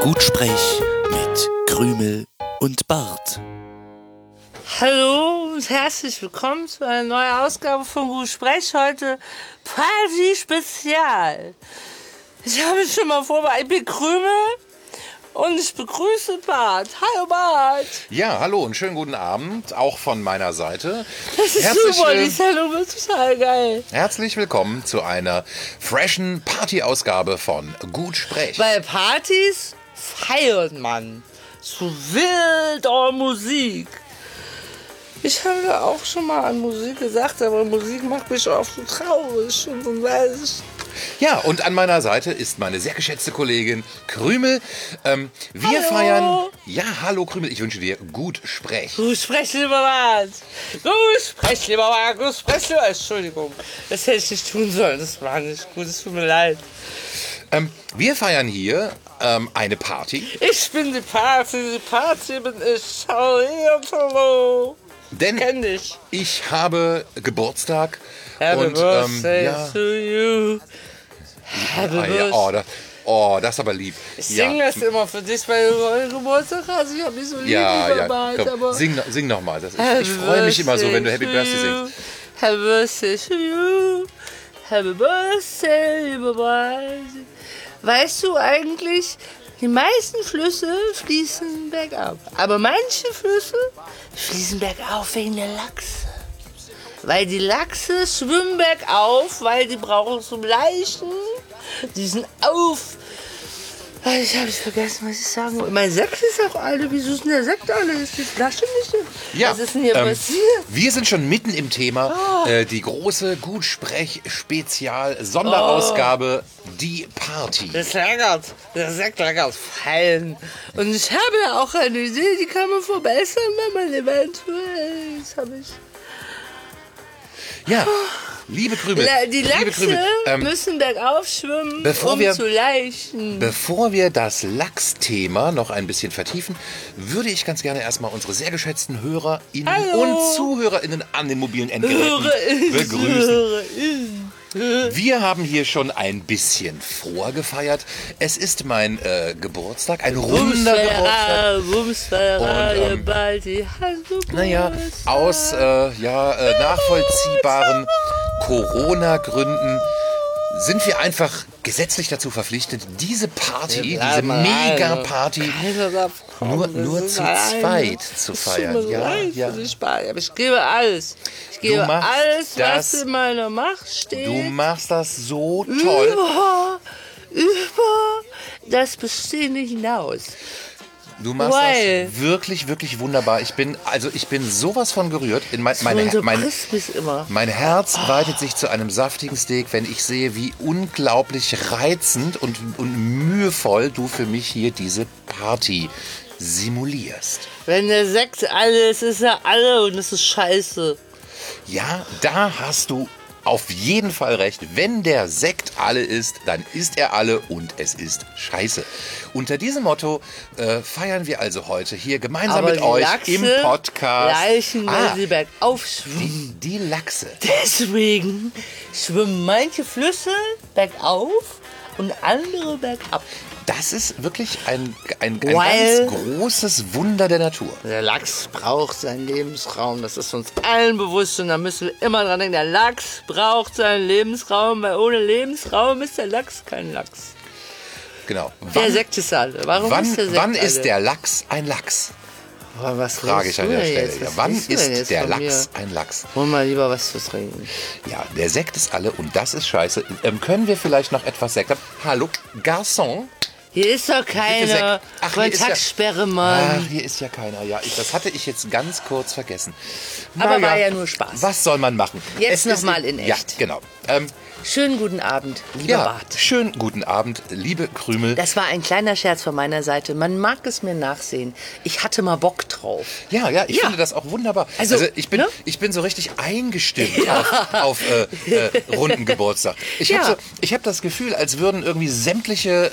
Gutsprech mit Krümel und Bart. Hallo und herzlich willkommen zu einer neuen Ausgabe von Gutsprech. Heute Party Spezial. Ich habe mich schon mal vorbereitet. Ich bin Krümel und ich begrüße Bart. Hallo Bart. Ja, hallo und schönen guten Abend, auch von meiner Seite. Das ist super, die Sendung wird total geil. Herzlich willkommen zu einer freshen Party-Ausgabe von Gutsprech. Bei Partys feiert man zu wilder Musik. Ich habe ja auch schon mal an Musik gesagt, aber Musik macht mich oft so traurig und so weiß ich. Ja, und an meiner Seite ist meine sehr geschätzte Kollegin Krümel. Wir Hallo. feiern... Ja, hallo Krümel, ich wünsche dir Gutsprech. Gutsprech, lieber Bart. Gutsprech, lieber Bart. Gutsprech, lieber... Entschuldigung, das hätte ich nicht tun sollen. Das war nicht gut, es tut mir leid. Wir feiern hier eine Party. Ich bin die Party bin ich. Hallo. Denn Kenn dich. ich habe Geburtstag. Happy und birthday ja, to you. Happy birthday. Das ist aber lieb. Ich singe das immer für dich, weil du heute Geburtstag hast. Ich hab mich so lieb, lieber Bart, komm, aber... sing noch mal. Ich freue mich immer so, wenn du Happy Birthday singst. Happy Birthday to you. Happy Birthday, lieber Bart. Weißt du eigentlich, die meisten Flüsse fließen bergab. Aber manche Flüsse fließen bergauf wegen der Lachse. Weil die Lachse schwimmen bergauf, weil die brauchen zum Leichen. Die sind auf. Ich habe vergessen, was ich sagen wollte. Mein Sekt ist auch alle. Wieso ist denn der Sekt alle? Ist die Flasche nicht? Ja, Was ist denn hier passiert? wir sind schon mitten im Thema. Die große Gutsprech-Spezial-Sonderausgabe, die Party. Das leckert. Der Sekt leckert fein. Und ich habe ja auch eine Idee, die kann man verbessern, wenn man eventuell... Das habe ich... Ja, liebe Krümel. Die liebe Lachse Krümel, müssen bergauf schwimmen, zu leichen. Bevor wir das Lachsthema noch ein bisschen vertiefen, würde ich ganz gerne erstmal unsere sehr geschätzten HörerInnen und ZuhörerInnen an den mobilen Endgeräten begrüßen. Wir haben hier schon ein bisschen vorgefeiert. Es ist mein Geburtstag, ein runder Geburtstag. Naja, aus nachvollziehbaren Corona-Gründen sind wir einfach gesetzlich dazu verpflichtet, diese Party, diese Mega-Party nur zu zweit zu feiern. Ja. Aber ich gebe alles. Ich gebe alles, was in meiner Macht steht. Du machst das so toll. Über das Bestehende hinaus. Du machst das wirklich, wirklich wunderbar. Ich bin sowas von gerührt. Mein Herz weitet sich zu einem saftigen Steak, wenn ich sehe, wie unglaublich reizend und mühevoll du für mich hier diese Party simulierst. Wenn der Sekt alle ist, ist er alle und das ist scheiße. Ja, da hast du auf jeden Fall recht. Wenn der Sekt alle ist, dann ist er alle und es ist scheiße. Unter diesem Motto feiern wir also heute hier gemeinsam mit euch im Podcast. Leichen, weil sie bergauf schwimmen. Die Lachse. Deswegen schwimmen manche Flüsse bergauf und andere bergab. Das ist wirklich ein ganz großes Wunder der Natur. Der Lachs braucht seinen Lebensraum, das ist uns allen bewusst und da müssen wir immer dran denken, der Lachs braucht seinen Lebensraum, weil ohne Lebensraum ist der Lachs kein Lachs. Genau. Der Sekt ist alle. Wann ist der Lachs ein Lachs? Was frage ich an der Stelle. Wann ist der Lachs ein Lachs? Hol mal lieber was zu trinken. Ja, der Sekt ist alle und das ist scheiße. Können wir vielleicht noch etwas Sekt haben? Hallo, Garçon? Hier ist doch keine Kontaktsperre, Mann. Ach, hier ist ja keiner. Ja, das hatte ich jetzt ganz kurz vergessen. Aber war ja nur Spaß. Was soll man machen? Jetzt nochmal in echt. Ja, genau. Schönen guten Abend, lieber Bart. Schönen guten Abend, liebe Krümel. Das war ein kleiner Scherz von meiner Seite. Man mag es mir nachsehen. Ich hatte mal Bock drauf. Ja, ich finde das auch wunderbar. Also ich bin so richtig eingestimmt auf runden Geburtstag. Ich habe das Gefühl, als würden irgendwie sämtliche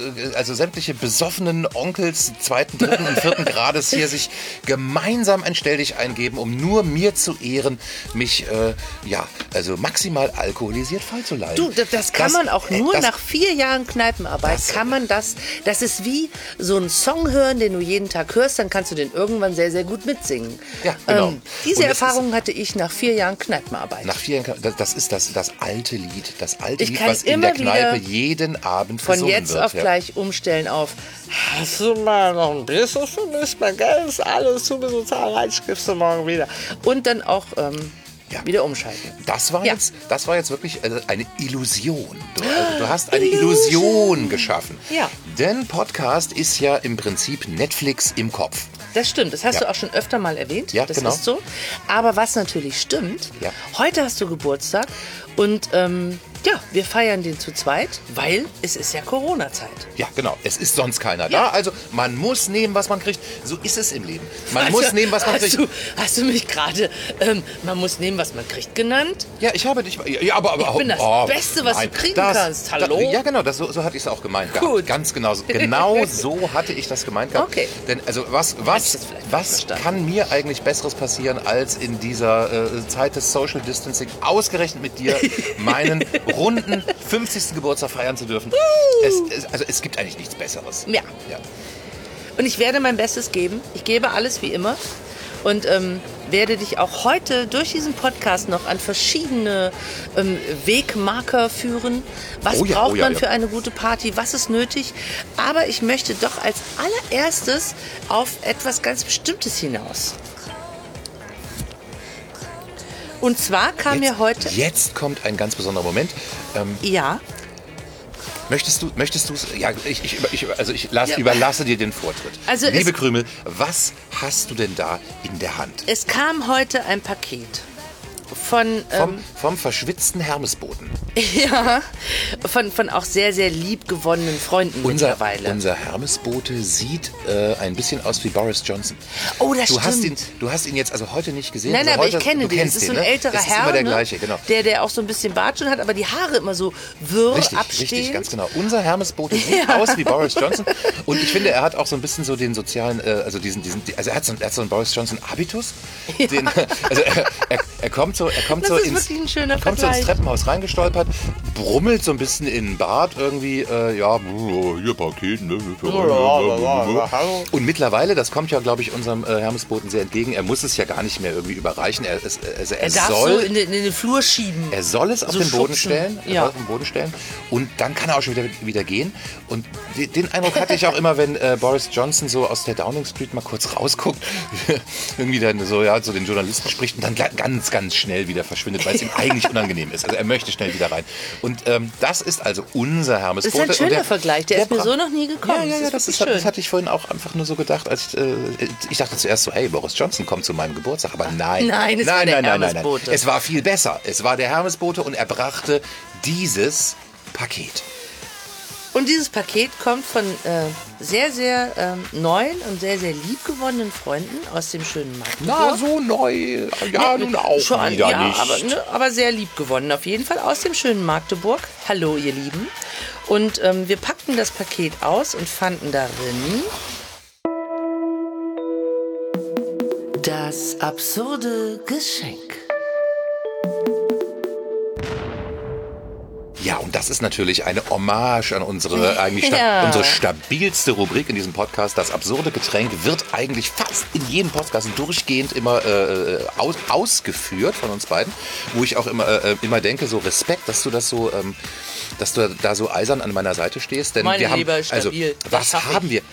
besoffenen Onkels zweiten, dritten und vierten Grades hier sich gemeinsam ein Stelldich eingeben, um nur mir zu ehren, mich maximal alkoholisiert fallen zu leiden. Du, das kann man auch nur nach 4 Jahren Kneipenarbeit, kann man das ist wie so ein Song hören, den du jeden Tag hörst, dann kannst du den irgendwann sehr, sehr gut mitsingen. Ja, genau. Diese Erfahrung hatte ich nach 4 Jahren Kneipenarbeit. Nach 4 Jahren, das ist das alte Lied, kann was in der immer Kneipe wieder jeden Abend von gesungen jetzt wird. auf gleich umstellen auf hast du mal noch ein bisschen für mich, mein Geld ist alles, du bist so zahlreich, gibst du morgen wieder. Und dann auch wieder umschalten. Das war jetzt wirklich eine Illusion. Du hast eine Illusion geschaffen. Ja. Denn Podcast ist ja im Prinzip Netflix im Kopf. Das stimmt, das hast du auch schon öfter mal erwähnt. Ja, das genau. ist so. Aber was natürlich stimmt, heute hast du Geburtstag und wir feiern den zu zweit, weil es ist ja Corona-Zeit. Ja, genau. Es ist sonst keiner da. Also man muss nehmen, was man kriegt. So ist es im Leben. Man muss nehmen, was man kriegt. Hast du mich gerade, man muss nehmen, was man kriegt, genannt? Ja, ich habe dich... Ja, aber ich bin das Beste, was du kriegen kannst. Hallo? Ja, genau. So hatte ich es auch gemeint gehabt. Gut. Ganz genau. Genau so hatte ich das gemeint gehabt. Okay. Denn also was kann mir eigentlich Besseres passieren, als in dieser Zeit des Social Distancing ausgerechnet mit dir meinen runden 50. Geburtstag feiern zu dürfen? Es gibt eigentlich nichts Besseres. Ja. Und ich werde mein Bestes geben. Ich gebe alles wie immer. Und werde dich auch heute durch diesen Podcast noch an verschiedene Wegmarker führen. Was braucht man für eine gute Party? Was ist nötig? Aber ich möchte doch als allererstes auf etwas ganz Bestimmtes hinaus. Und zwar kam mir heute... Jetzt kommt ein ganz besonderer Moment. Ja. Möchtest du es? Ja, ich überlasse dir den Vortritt. Also Liebe Krümel, was hast du denn da in der Hand? Es kam heute ein Paket vom verschwitzten Hermesboten. Ja, von auch sehr, sehr liebgewonnenen Freunden mittlerweile. Unser Hermesbote sieht ein bisschen aus wie Boris Johnson. Oh, das stimmt. Du hast ihn jetzt also heute nicht gesehen. Nein, also aber heute, ich kenne den. Das ist so ein älterer Herr. Das ist immer der gleiche, genau. Der auch so ein bisschen Bart schon hat, aber die Haare immer so wirr abstehend. Richtig, ganz genau. Unser Hermesbote sieht aus wie Boris Johnson. Und ich finde, er hat auch so ein bisschen so den sozialen, er hat so einen Boris Johnson Habitus. Ja. Er kommt so ins Treppenhaus reingestolpert, brummelt so ein bisschen in den Bart irgendwie, hier Paket, ne? Und mittlerweile, das kommt ja, glaube ich, unserem Hermesboten sehr entgegen, er muss es ja gar nicht mehr irgendwie überreichen. Er darf soll so in den Flur schieben. Er soll es auf den Boden stellen. Und dann kann er auch schon wieder gehen. Und den Eindruck hatte ich auch immer, wenn Boris Johnson so aus der Downing Street mal kurz rausguckt, irgendwie dann so den Journalisten spricht und dann ganz, ganz schnell wieder verschwindet, weil es ihm eigentlich unangenehm ist. Also er möchte schnell wieder rein. Und das ist also unser Hermesbote. Das ist ein schöner Vergleich, der ist mir so noch nie gekommen. Ja, das hatte ich vorhin auch einfach nur so gedacht, als ich dachte zuerst so, hey, Boris Johnson kommt zu meinem Geburtstag, aber nein. Nein, es war der Hermesbote. Es war viel besser. Es war der Hermesbote und er brachte dieses Paket. Und dieses Paket kommt von sehr, sehr neuen und sehr, sehr liebgewonnenen Freunden aus dem schönen Magdeburg. Na, so neu. Ja, nun auch schon, wieder nicht. Aber sehr liebgewonnen auf jeden Fall aus dem schönen Magdeburg. Hallo, ihr Lieben. Und wir packten das Paket aus und fanden darin das absurde Geschenk. Ja, und das ist natürlich eine Hommage an unsere unsere stabilste Rubrik in diesem Podcast. Das absurde Getränk wird eigentlich fast in jedem Podcast durchgehend immer ausgeführt von uns beiden. Wo ich auch immer denke, so Respekt, dass du das so, dass du da so eisern an meiner Seite stehst. Denn Meine Liebe ist stabil. Was haben wir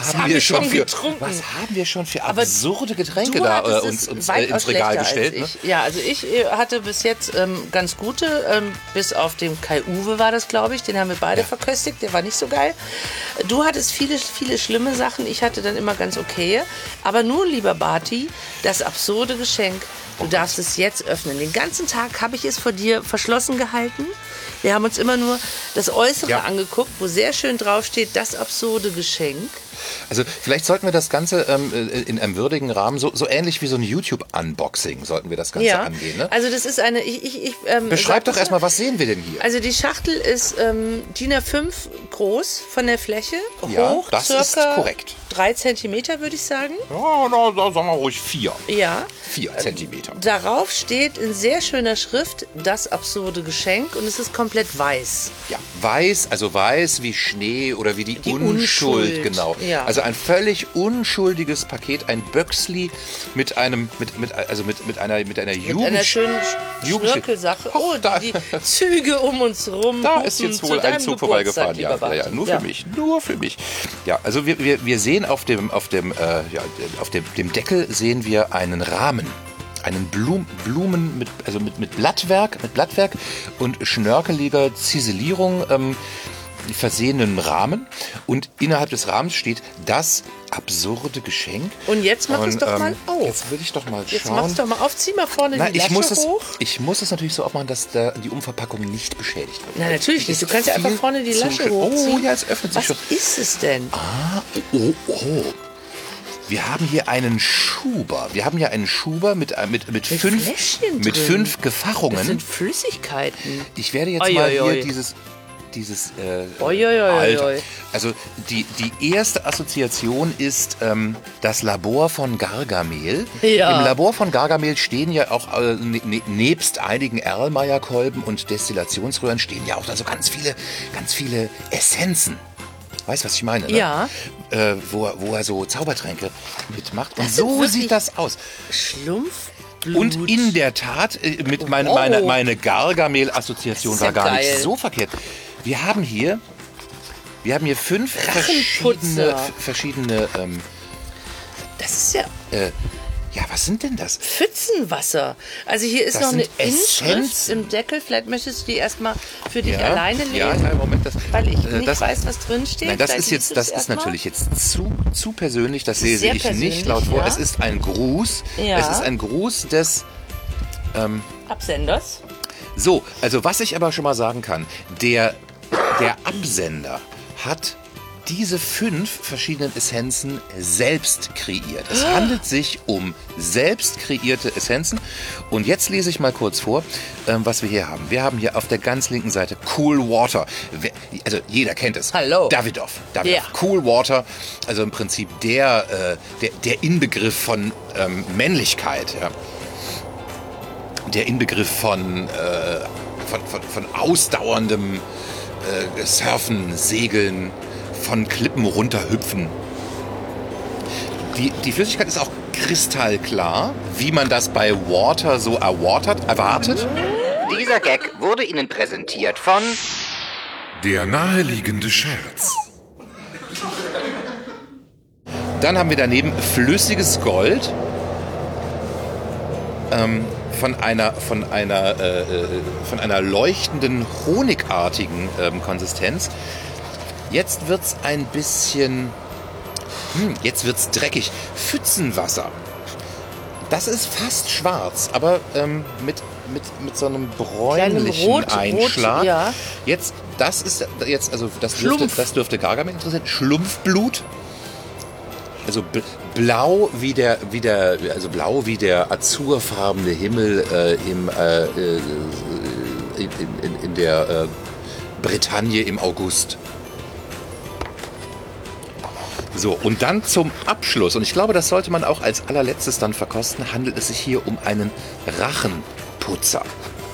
schon für absurde Getränke da uns ins Regal gestellt? Ne? Ja, also ich hatte bis jetzt ganz gute, bis auf den Kai-Uwe war das, glaube ich. Den haben wir beide verköstigt. Der war nicht so geil. Du hattest viele, viele schlimme Sachen. Ich hatte dann immer ganz okay. Aber nun, lieber Barty, das absurde Geschenk. Du darfst es jetzt öffnen. Den ganzen Tag habe ich es vor dir verschlossen gehalten. Wir haben uns immer nur das Äußere angeguckt, wo sehr schön draufsteht, das absurde Geschenk. Also vielleicht sollten wir das Ganze in einem würdigen Rahmen, so ähnlich wie so ein YouTube-Unboxing, sollten wir das Ganze angehen. Ne? Also das ist eine... Beschreib doch erstmal, was sehen wir denn hier? Also die Schachtel ist DIN A5 groß von der Fläche, hoch, das circa ist korrekt. 3 Zentimeter, würde ich sagen. Ja, da sagen wir ruhig 4. Ja. 4 Zentimeter. Darauf steht in sehr schöner Schrift das absurde Geschenk und es ist komplett weiß. Ja, weiß, also weiß wie Schnee oder wie die Unschuld, genau. Ja. Also ein völlig unschuldiges Paket, ein Böcksli mit einer schönen Schnörkelsache. Oh, die Züge um uns rum. Da ist jetzt wohl ein Zug vorbeigefahren. Ja, nur für mich, nur für mich. Ja, also wir sehen auf dem Deckel sehen wir einen Rahmen. Einen Blumen mit Blattwerk und schnörkeliger Ziselierung versehenen Rahmen. Und innerhalb des Rahmens steht das absurde Geschenk. Und jetzt mach es doch mal auf. Jetzt will ich doch mal schauen. Jetzt mach's doch mal auf, zieh mal vorne die Lasche hoch. Ich muss es natürlich so aufmachen, dass die Umverpackung nicht beschädigt wird. Na, natürlich nicht. Du kannst ja einfach vorne die Lasche hochziehen. Oh, ja, es öffnet sich schon. Was ist es denn? Oh. Wir haben hier einen Schuber. Wir haben hier einen Schuber mit 5 Gefachungen. Das sind Flüssigkeiten. Ich werde jetzt mal hier dieses Alter. Also die erste Assoziation ist das Labor von Gargamel. Ja. Im Labor von Gargamel stehen ja auch nebst einigen Erlmeyer-Kolben und Destillationsröhren stehen ja auch also ganz viele Essenzen. Weißt du, was ich meine? Ne? Ja. Wo er so Zaubertränke mitmacht. Und so sieht das aus. Schlumpfblut. Und in der Tat, meine Gargamel-Assoziation war gar nicht so verkehrt. Wir haben hier 5 verschiedene das ist ja... ja, was sind denn das? Pfützenwasser. Also hier ist noch eine Inschrift im Deckel. Vielleicht möchtest du die erstmal für dich alleine lesen. Ja, Moment. Weil ich nicht weiß, was drin steht. Nein, das ist natürlich jetzt zu persönlich. Das lese ich nicht laut vor. Ja. Es ist ein Gruß. Ja. Es ist ein Gruß des... Absenders. So, also was ich aber schon mal sagen kann. Der Absender hat diese 5 verschiedenen Essenzen selbst kreiert. Es handelt sich um selbst kreierte Essenzen. Und jetzt lese ich mal kurz vor, was wir hier haben. Wir haben hier auf der ganz linken Seite Cool Water. Also jeder kennt es. Hallo. Davidoff. Ja. Cool Water, also im Prinzip der Inbegriff von Männlichkeit. Ja. Der Inbegriff von ausdauerndem Surfen, Segeln, von Klippen runterhüpfen. Die Flüssigkeit ist auch kristallklar, wie man das bei Water so erwartet. Dieser Gag wurde Ihnen präsentiert von... Der naheliegende Scherz. Dann haben wir daneben flüssiges Gold von einer leuchtenden, honigartigen Konsistenz. Jetzt wird's ein bisschen... jetzt wird's dreckig. Pfützenwasser. Das ist fast schwarz, aber mit so einem bräunlichen Einschlag. Rot, ja. Das dürfte Gargamel interessieren. Schlumpfblut. Also blau wie der azurfarbene Himmel in der Bretagne im August. So, und dann zum Abschluss, und ich glaube, das sollte man auch als allerletztes dann verkosten, handelt es sich hier um einen Rachenputzer.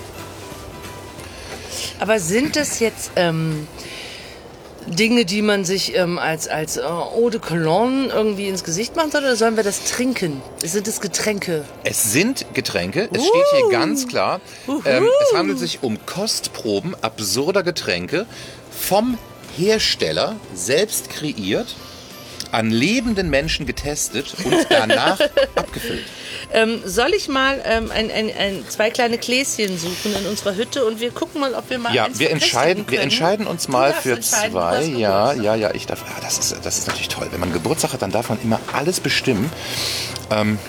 Aber sind das jetzt Dinge, die man sich als Eau de Cologne irgendwie ins Gesicht machen soll, oder sollen wir das trinken? Sind es Getränke? Es sind Getränke, es steht hier ganz klar. Es handelt sich um Kostproben absurder Getränke vom Hersteller selbst kreiert, an lebenden Menschen getestet und danach abgefüllt. Soll ich mal 2 kleine Gläschen suchen in unserer Hütte und wir gucken mal, ob wir mal eins wir verköstigen können? entscheiden uns mal für entscheiden, 2. Ja, ich darf. Das ist natürlich toll. Wenn man Geburtstag hat, dann darf man immer alles bestimmen.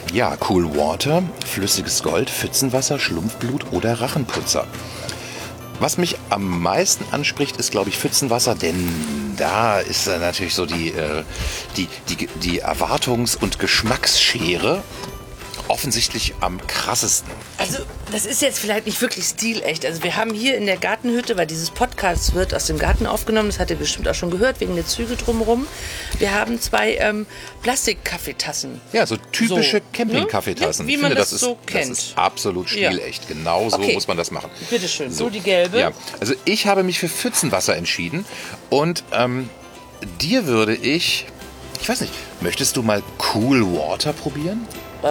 Cool Water, flüssiges Gold, Pfützenwasser, Schlumpfblut oder Rachenputzer. Was mich am meisten anspricht, ist, glaube ich, Pfützenwasser, denn da ist natürlich so die Erwartungs- und Geschmacksschere offensichtlich am krassesten. Also, das ist jetzt vielleicht nicht wirklich stilecht. Also, wir haben hier in der Gartenhütte, weil dieses Podcast wird aus dem Garten aufgenommen, das habt ihr bestimmt auch schon gehört, wegen der Züge drumherum. Wir haben 2 Plastikkaffeetassen. Ja, so typische So, Camping-Kaffeetassen. ne? Wie Ich man finde, das so kennt. Das ist absolut stilecht. Genau so Okay. muss man das machen. Bitteschön, so die gelbe. Ja, also ich habe mich für Pfützenwasser entschieden und dir würde ich weiß nicht, möchtest du mal Cool Water probieren?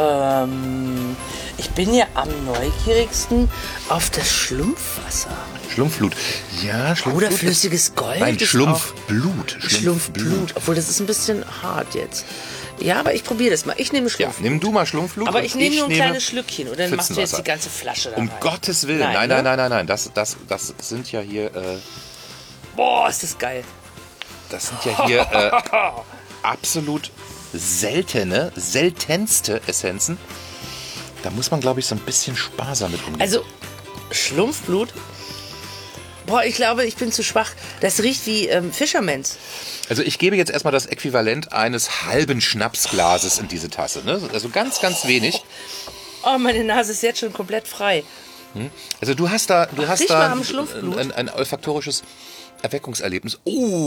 Ich bin ja am neugierigsten auf das Schlumpfwasser. Schlumpfblut. Ja, Schlumpfblut. Oder flüssiges Gold. Nein, ist Schlumpfblut. auch- Schlumpfblut. Obwohl, das ist ein bisschen hart jetzt. Ja, aber ich probiere das mal. Ich nehme Ja, Schlumpfblut. nimm du mal Schlumpfblut. Aber und ich nehme nur ein nehme kleines Schlückchen. Oder machst du jetzt die Pfützenwasser. ganze Flasche da Um rein? Gottes Willen. Nein, Nein. Das sind ja hier, Boah, ist das geil. Absolut seltenste Essenzen. Da muss man, glaube ich, so ein bisschen sparsam mit umgehen. Also, Schlumpfblut? Boah, ich glaube, ich bin zu schwach. Das riecht wie Fishermans. Also ich gebe jetzt erstmal das Äquivalent eines halben Schnapsglases in diese Tasse. Ne? Also ganz, ganz wenig. Oh, meine Nase ist jetzt schon komplett frei. Also du hast da riech mal am Schlumpfblut. ein olfaktorisches Erweckungserlebnis.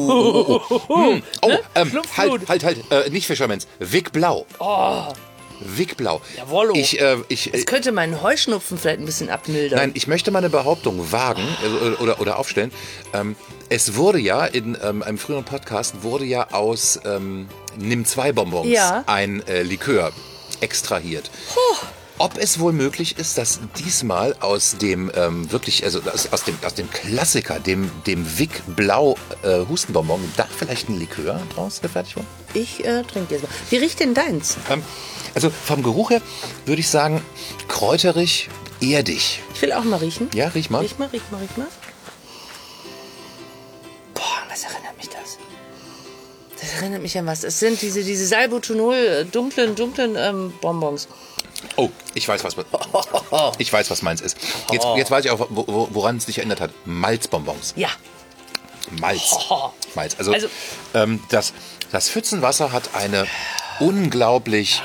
Schlumpfblut. Halt. Nicht Fishermans. Vic Blau. Oh, Vic Blau. Jawollo. Ich könnte meinen Heuschnupfen vielleicht ein bisschen abmildern. Nein, ich möchte mal eine Behauptung wagen oder aufstellen. Es wurde ja in einem früheren Podcast wurde ja aus Nimm-2-Bonbons Ja. ein Likör extrahiert. Ob es wohl möglich ist, dass diesmal aus dem wirklich, also aus dem Klassiker, dem Vic Blau Hustenbonbon, da vielleicht ein Likör draus gefertigt wurde? Ich trinke jetzt mal. Wie riecht denn deins? Also vom Geruch her würde ich sagen, kräuterig, erdig. Ich will auch mal riechen. Ja, riech mal. Riech mal. Boah, was erinnert mich das? Das erinnert mich an was. Es sind diese Salbutonol, dunklen Bonbons. Oh, ich weiß, was meins ist. Jetzt weiß ich auch, woran es dich erinnert hat. Malzbonbons. Ja. Malz. Malz. Also, Also- das Pfützenwasser hat eine unglaublich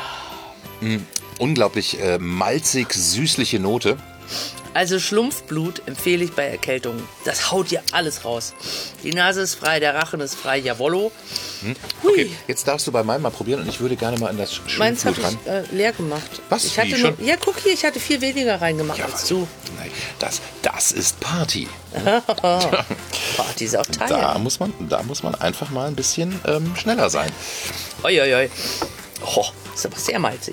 malzig-süßliche Note. Also Schlumpfblut empfehle ich bei Erkältungen. Das haut ja alles raus. Die Nase ist frei, der Rachen ist frei, jawollo. Hui. Okay, jetzt darfst du bei meinem mal probieren und ich würde gerne mal in das Meins Schlumpfblut habe ran. ich leer gemacht. Was? Ich Wie, hatte schon? ja, guck hier, ich hatte 4 weniger reingemacht Ja, als was? du. Nein, das ist Party. Party ist auch Teil. Da muss man einfach mal ein bisschen schneller sein. Oi. Oh, ist aber sehr malzig.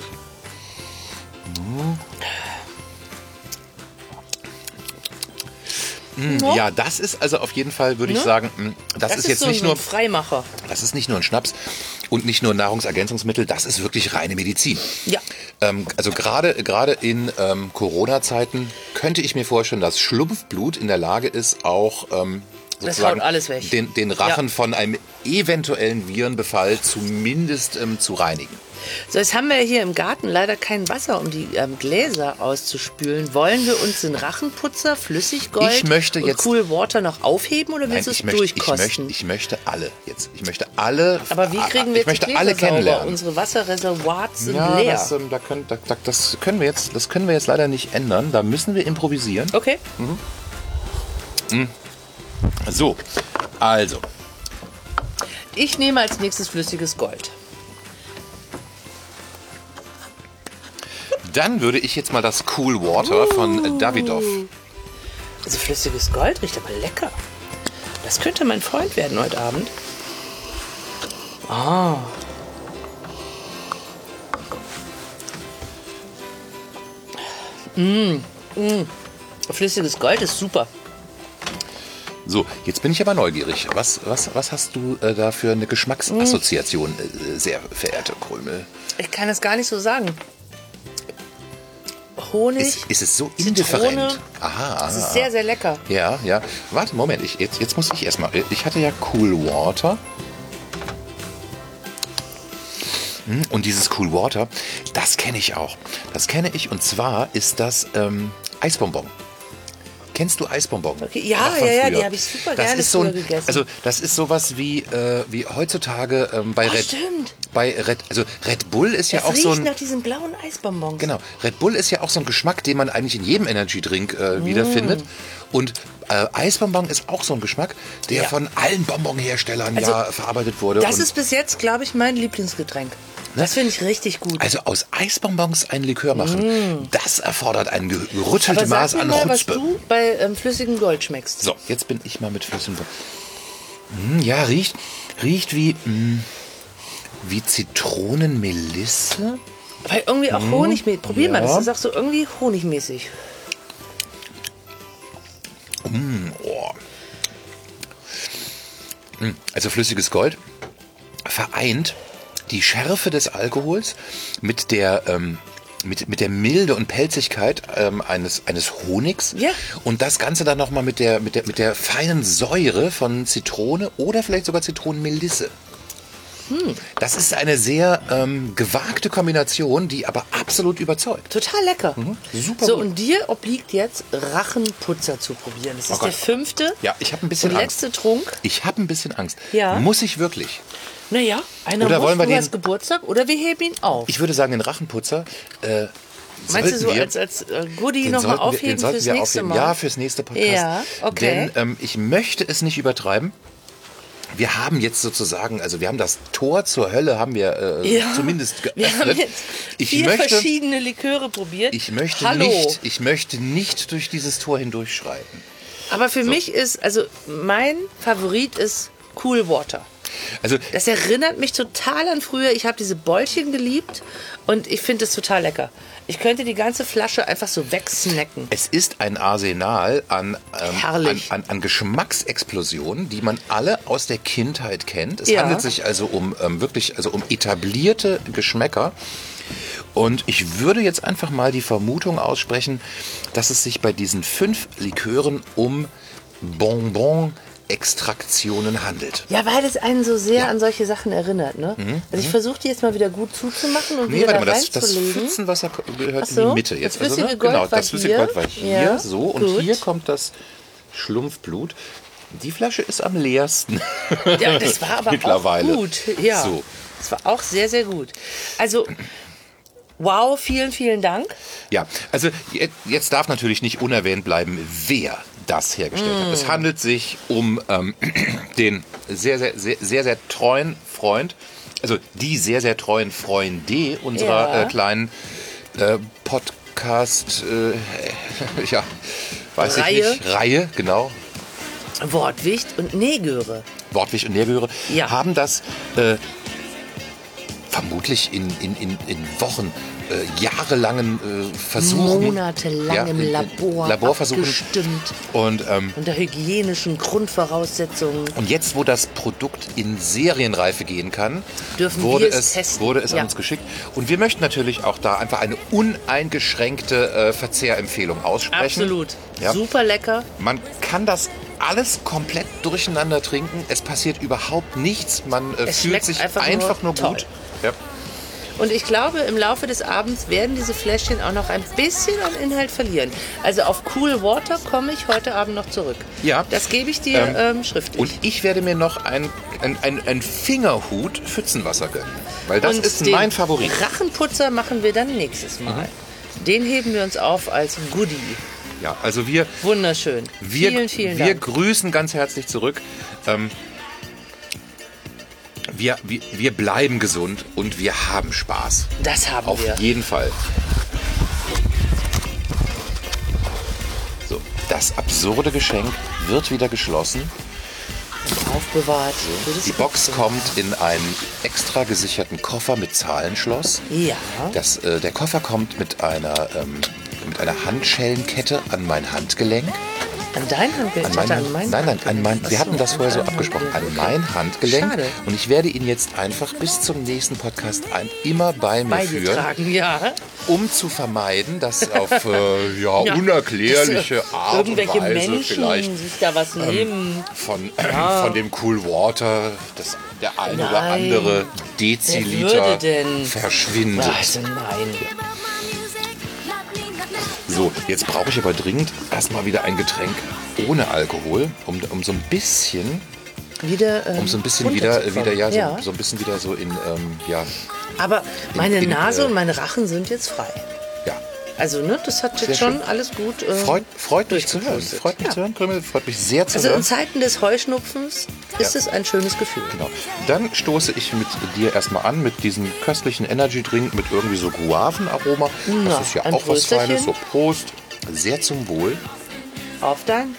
Ja, das ist also auf jeden Fall, würde ich sagen, das ist jetzt so nicht ein nur Freimacher. Das ist nicht nur ein Schnaps und nicht nur ein Nahrungsergänzungsmittel, das ist wirklich reine Medizin. Ja. Also gerade in Corona-Zeiten könnte ich mir vorstellen, dass Schlumpfblut in der Lage ist, auch sozusagen haut alles weg. den Rachen von einem eventuellen Virenbefall zumindest zu reinigen. So, jetzt haben wir hier im Garten leider kein Wasser, um die Gläser auszuspülen. Wollen wir uns den Rachenputzer, Flüssiggold Ich möchte und jetzt- Cool Water noch aufheben oder willst du es durchkosten? Ich möchte alle jetzt. Ich möchte alle. Aber wie kriegen wir ich jetzt möchte die alle Gläser sauber? kennenlernen. Unsere Wasserreservoirs sind Ja, leer. das können wir jetzt leider nicht ändern. Da müssen wir improvisieren. Okay. So, also. Ich nehme als nächstes flüssiges Gold. Dann würde ich jetzt mal das Cool Water von Davidoff. Also flüssiges Gold riecht aber lecker. Das könnte mein Freund werden heute Abend. Flüssiges Gold ist super. So, jetzt bin ich aber neugierig. Was hast du da für eine Geschmacksassoziation, sehr verehrte Krümel? Ich kann es gar nicht so sagen. Honig. Ist es so Zitrone. indifferent? Aha. Das ist sehr, sehr lecker. Ja. Warte, Moment. Jetzt muss ich erstmal. Ich hatte ja Cool Water. Und dieses Cool Water, das kenne ich auch. Das kenne ich und zwar ist das Eisbonbon. Kennst du Eisbonbon? Okay. Ja, Noch von ja, früher. die habe ich super Das gerne ist so früher ein, gegessen. also das ist sowas wie heutzutage bei Red. Stimmt. Also Red Bull ist ja Es auch so riecht ein. nach diesen blauen Eisbonbons. Genau, Red Bull ist ja auch so ein Geschmack, den man eigentlich in jedem Energy-Drink wiederfindet. Und Eisbonbon ist auch so ein Geschmack, der von allen Bonbonherstellern verarbeitet wurde. Das Und ist bis jetzt, glaube ich, mein Lieblingsgetränk. Das finde ich richtig gut. also aus Eisbonbons ein Likör machen, das erfordert ein gerüttelte Aber Maß sag mir an mal, was Chutzpe. du bei flüssigem Gold schmeckst. So, jetzt bin ich mal mit flüssigem Gold. Ja, riecht wie Zitronenmelisse. Weil irgendwie auch honigmäßig. Probier mal, Ja. das ist auch so irgendwie honigmäßig. Also flüssiges Gold vereint die Schärfe des Alkohols mit der Milde und Pelzigkeit eines Honigs. Ja. Und das Ganze dann nochmal mit der feinen Säure von Zitrone oder vielleicht sogar Zitronenmelisse. Das ist eine sehr gewagte Kombination, die aber absolut überzeugt. Total lecker. Super So, gut. und dir obliegt jetzt Rachenputzer zu probieren. Das ist Okay. der 5. Ja, ich habe ein bisschen und Angst. letzte Trunk. Ich habe ein bisschen Angst. Ja. Muss ich wirklich? Naja, einer Oder muss, wollen wir du den- hast Geburtstag oder wir heben ihn auf. Ich würde sagen, den Rachenputzer Meinst du so sollten wir- als Goodie den nochmal sollten wir- aufheben den sollten fürs wir nächste aufheben. Mal? Ja, fürs nächste Podcast. Ja, okay. Denn ich möchte es nicht übertreiben. Wir haben jetzt sozusagen, also wir haben das Tor zur Hölle, haben wir zumindest geöffnet. Wir haben jetzt ich 4 möchte, verschiedene Liköre probiert. ich möchte Hallo. nicht durch dieses Tor hindurchschreiten. Aber für mich ist, also mein Favorit ist Cool Water. Also Das erinnert mich total an früher. Ich habe diese Bäulchen geliebt und ich finde es total lecker. Ich könnte die ganze Flasche einfach so wegsnacken. es ist ein Arsenal an Herrlich. Geschmacksexplosionen, die man alle aus der Kindheit kennt. Es Ja. handelt sich also um um etablierte Geschmäcker. Und ich würde jetzt einfach mal die Vermutung aussprechen, dass es sich bei diesen 5 Likören um Bonbon-Extraktionen handelt. Ja, weil es einen so sehr an solche Sachen erinnert, ne? Also ich versuche die jetzt mal wieder gut zuzumachen und Nee, wieder warte da mal, das reinzulegen. Pfützenwasser gehört Ach so, in die Mitte. Jetzt das flüssige also, Gold genau, war das flüssige hier. Gold war hier, Ja, so. Und gut. hier kommt das Schlumpfblut. Die Flasche ist am leersten. Ja, das war aber Mittlerweile. auch gut. Ja, So. das war auch sehr, sehr gut. Also, wow, vielen, vielen Dank. Ja, also jetzt darf natürlich nicht unerwähnt bleiben, wer das hergestellt hat. Es handelt sich um den sehr, sehr, sehr, sehr, sehr treuen Freund, also die sehr, sehr treuen Freunde unserer Ja. kleinen Podcast, weiß Reihe. ich nicht, Reihe, genau. Wortwicht und Negöre. Wortwicht und Nährgehöre, Ja. haben das vermutlich in Wochen, jahrelangen Versuchen. Monatelang im Labor Laborversuchen. abgestimmt. Und, Unter hygienischen Grundvoraussetzungen. und jetzt, wo das Produkt in Serienreife gehen kann, Dürfen wurde wir es testen. wurde es Ja. an uns geschickt. Und wir möchten natürlich auch da einfach eine uneingeschränkte Verzehrempfehlung aussprechen. Absolut. Ja. Super lecker. Man kann das alles komplett durcheinander trinken. Es passiert überhaupt nichts. Man Es fühlt schmeckt sich einfach einfach nur toll. gut. Ja. Und ich glaube, im Laufe des Abends werden diese Fläschchen auch noch ein bisschen an Inhalt verlieren. Also auf Cool Water komme ich heute Abend noch zurück. Ja. Das gebe ich dir schriftlich. Und ich werde mir noch ein Fingerhut Pfützenwasser gönnen. Weil das Und ist den mein Favorit. Rachenputzer machen wir dann nächstes Mal. Den heben wir uns auf als Goodie. Ja, also wir Wunderschön. vielen, vielen wir Dank. grüßen ganz herzlich zurück. Wir bleiben gesund und wir haben Spaß. Das haben Auf wir. jeden Fall. So, das absurde Geschenk wird wieder geschlossen. Aufbewahrt. Die Box kommt in einen extra gesicherten Koffer mit Zahlenschloss. Ja. Der Koffer kommt mit einer Handschellenkette an mein Handgelenk. An dein Handgelenk? Ich dachte, an mein Nein, Handgelenk. wir Ach hatten so, das vorher so an dein abgesprochen. An Handgelenk. mein Handgelenk. Schade. Und ich werde ihn jetzt einfach bis zum nächsten Podcast immer bei mir Bei dir führen, tragen, ja. um zu vermeiden, dass auf unerklärliche Art und Irgendwelche Weise Menschen vielleicht sich da was nehmen. von dem Cool Water der ein oder Nein. andere Wer würde Deziliter denn? verschwindet. Also nein. So, jetzt brauche ich aber dringend erstmal wieder ein Getränk ohne Alkohol, um so ein bisschen wieder, so ein bisschen runterzukommen. wieder, so ein bisschen wieder so in, Aber meine in, Nase und meine Rachen sind jetzt frei. ja. Also, ne, das hat Sehr jetzt schon schön. alles gut Freut mich zu hören. durchgepustet. Freut mich zu hören, Krümel. Freut mich sehr zu Also hören. in Zeiten des Heuschnupfens ist es ein schönes Gefühl. Genau. Dann stoße ich mit dir erstmal an mit diesem köstlichen Energy-Drink mit irgendwie so Guavenaroma. Na, Das ist ja ein auch was Prösterchen. Feines. So, Prost. Sehr zum Wohl. Auf dein.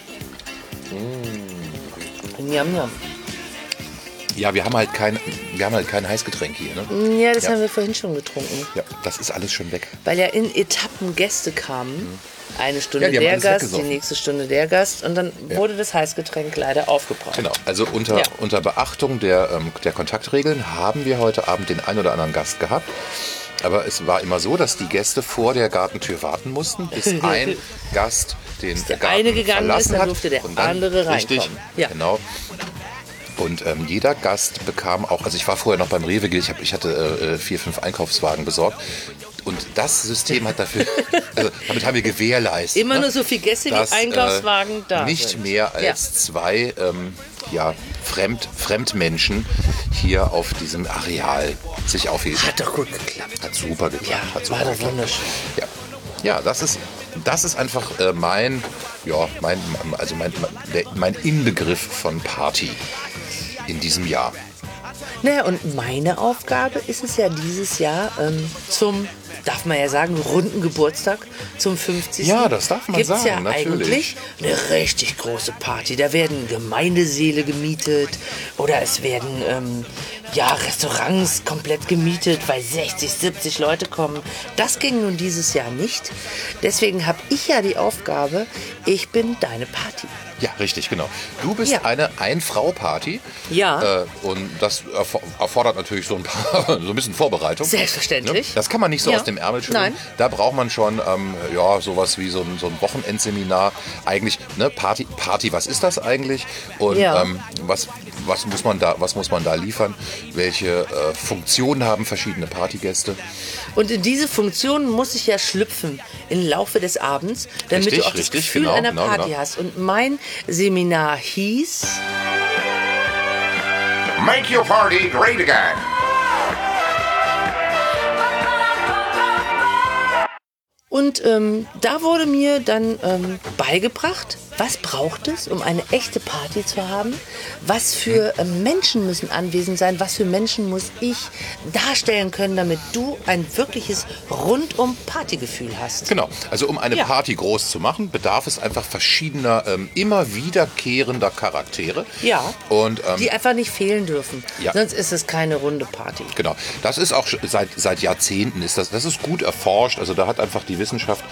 Njam, njam. Ja, wir haben halt kein Heißgetränk hier. Ne? Ja, das Ja. haben wir vorhin schon getrunken. Ja, das ist alles schon weg. Weil ja in Etappen Gäste kamen. Eine Stunde Ja, die haben der alles Gast, die weggesoffen. nächste Stunde der Gast. Und dann wurde das Heißgetränk leider aufgebraucht. Genau, also unter Beachtung der Kontaktregeln haben wir heute Abend den ein oder anderen Gast gehabt. Aber es war immer so, dass die Gäste vor der Gartentür warten mussten, bis ein Gast den Garten eine gegangen verlassen ist, dann hat. durfte der Und dann, andere richtig, reinkommen. Ja. Genau. Und jeder Gast bekam auch, also ich war vorher noch beim Rewe, ich hatte 4, 5 Einkaufswagen besorgt. Und das System hat dafür, also damit haben wir gewährleistet. Immer nur so viel Gäste wie dass, Einkaufswagen da nicht sind. mehr als 2 Fremdmenschen hier auf diesem Areal sich aufhielten. Hat doch gut geklappt. Hat super geklappt. Ja, hat super war doch geklappt. wunderschön. Ja, das ist einfach mein Inbegriff von Party in diesem Jahr. Naja, und meine Aufgabe ist es ja dieses Jahr zum, darf man ja sagen, runden Geburtstag zum 50. Ja, das darf man Gibt's sagen, ja natürlich. eigentlich eine richtig große Party. Da werden Gemeindesäle gemietet oder es werden Restaurants komplett gemietet, weil 60, 70 Leute kommen. Das ging nun dieses Jahr nicht. Deswegen habe ich ja die Aufgabe, ich bin deine Party. Ja, richtig, genau. Du bist Ja. eine Ein-Frau-Party. Ja. Und das erfordert natürlich so ein bisschen Vorbereitung. Selbstverständlich. Ne? Das kann man nicht so Ja. aus dem Ärmel schütteln. Nein. Da braucht man schon sowas wie so ein Wochenendseminar. Eigentlich, ne, Party, was ist das eigentlich? Und Ja. was muss man da liefern? Welche Funktionen haben verschiedene Partygäste? Und in diese Funktion muss ich ja schlüpfen im Laufe des Abends, damit Richtig, du auch das richtig, Gefühl genau, einer genau, Party genau. hast. Und mein Seminar hieß... Make your party great again. Und da wurde mir dann beigebracht, was braucht es, um eine echte Party zu haben? Was für Menschen müssen anwesend sein? Was für Menschen muss ich darstellen können, damit du ein wirkliches Rundum-Partygefühl hast? Genau, also um eine Ja. Party groß zu machen, bedarf es einfach verschiedener, immer wiederkehrender Charaktere. Ja, Und die einfach nicht fehlen dürfen. Ja. Sonst ist es keine runde Party. genau, das ist auch seit Jahrzehnten das ist gut erforscht. Also da hat einfach die Wissenschaft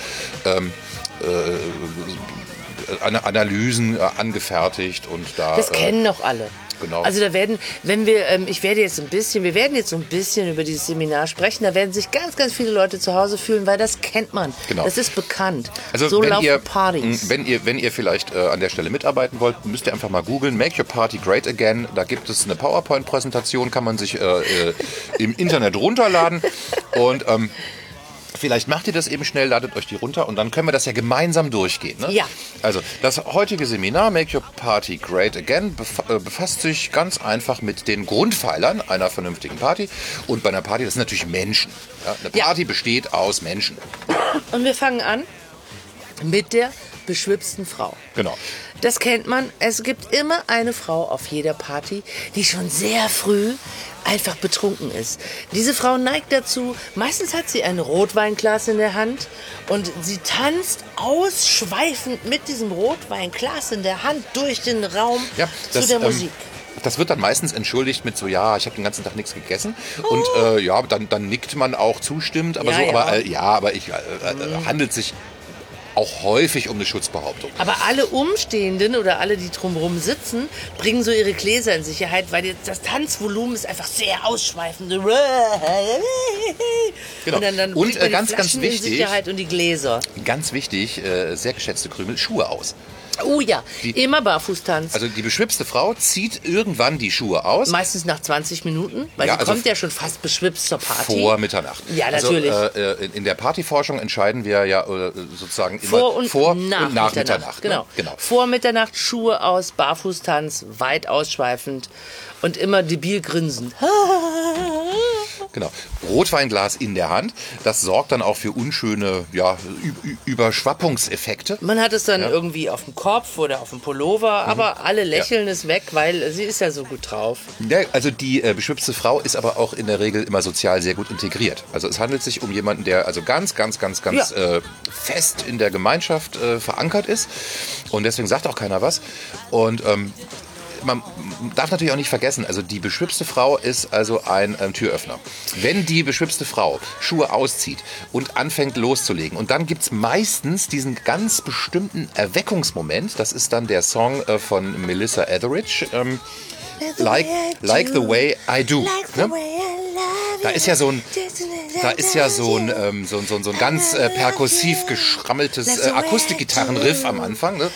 Analysen angefertigt und da. Das kennen doch alle. Genau. Also da werden, wir werden jetzt so ein bisschen über dieses Seminar sprechen. Da werden sich ganz, ganz viele Leute zu Hause fühlen, weil das kennt man. Genau. Das ist bekannt. Also so wenn laufen ihr, Partys. wenn ihr vielleicht an der Stelle mitarbeiten wollt, müsst ihr einfach mal googeln, Make Your Party Great Again. Da gibt es eine PowerPoint-Präsentation, kann man sich im Internet runterladen. Und vielleicht macht ihr das eben schnell, ladet euch die runter und dann können wir das ja gemeinsam durchgehen. Ne? Ja. Also das heutige Seminar Make Your Party Great Again befasst sich ganz einfach mit den Grundpfeilern einer vernünftigen Party. Und bei einer Party, das sind natürlich Menschen. Ja? Eine Ja. Party besteht aus Menschen. Und wir fangen an mit der beschwipsten Frau. Genau. Das kennt man. Es gibt immer eine Frau auf jeder Party, die schon sehr früh einfach betrunken ist. Diese Frau neigt dazu, meistens hat sie ein Rotweinglas in der Hand und sie tanzt ausschweifend mit diesem Rotweinglas in der Hand durch den Raum Ja, zu der Musik. Das wird dann meistens entschuldigt mit so, ja, ich habe den ganzen Tag nichts gegessen. Und dann nickt man auch zustimmend. Aber handelt sich auch häufig um eine Schutzbehauptung. Aber alle Umstehenden oder alle, die drumherum sitzen, bringen so ihre Gläser in Sicherheit, weil das Tanzvolumen ist einfach sehr ausschweifend. Genau. Und dann Und, bringt man ganz, die ganz Flaschen wichtig, in Sicherheit und die Gläser. Ganz wichtig, sehr geschätzte Krümel, Schuhe aus. Oh ja, immer Barfußtanz. Also die beschwipste Frau zieht irgendwann die Schuhe aus. Meistens nach 20 Minuten, weil sie kommt ja schon fast beschwipst zur Party. Vor Mitternacht. Ja, natürlich. Also, in der Partyforschung entscheiden wir ja sozusagen immer vor und nach Mitternacht. Ne? Genau. Vor Mitternacht Schuhe aus, Barfußtanz, weit ausschweifend und immer debil grinsend. Genau. Rotweinglas in der Hand. Das sorgt dann auch für unschöne Überschwappungseffekte. Man hat es dann irgendwie auf dem Kopf oder auf dem Pullover, aber alle lächeln es weg, weil sie ist ja so gut drauf. Ja, also die beschwipste Frau ist aber auch in der Regel immer sozial sehr gut integriert. Also es handelt sich um jemanden, der also ganz fest in der Gemeinschaft verankert ist. Und deswegen sagt auch keiner was. Und man darf natürlich auch nicht vergessen, also die beschwipste Frau ist also ein Türöffner. Wenn die beschwipste Frau Schuhe auszieht und anfängt loszulegen und dann gibt es meistens diesen ganz bestimmten Erweckungsmoment, das ist dann der Song von Melissa Etheridge, like the way I do. Ne? Da ist ja so ein ganz perkussiv geschrammeltes Akustikgitarrenriff am Anfang. Ne?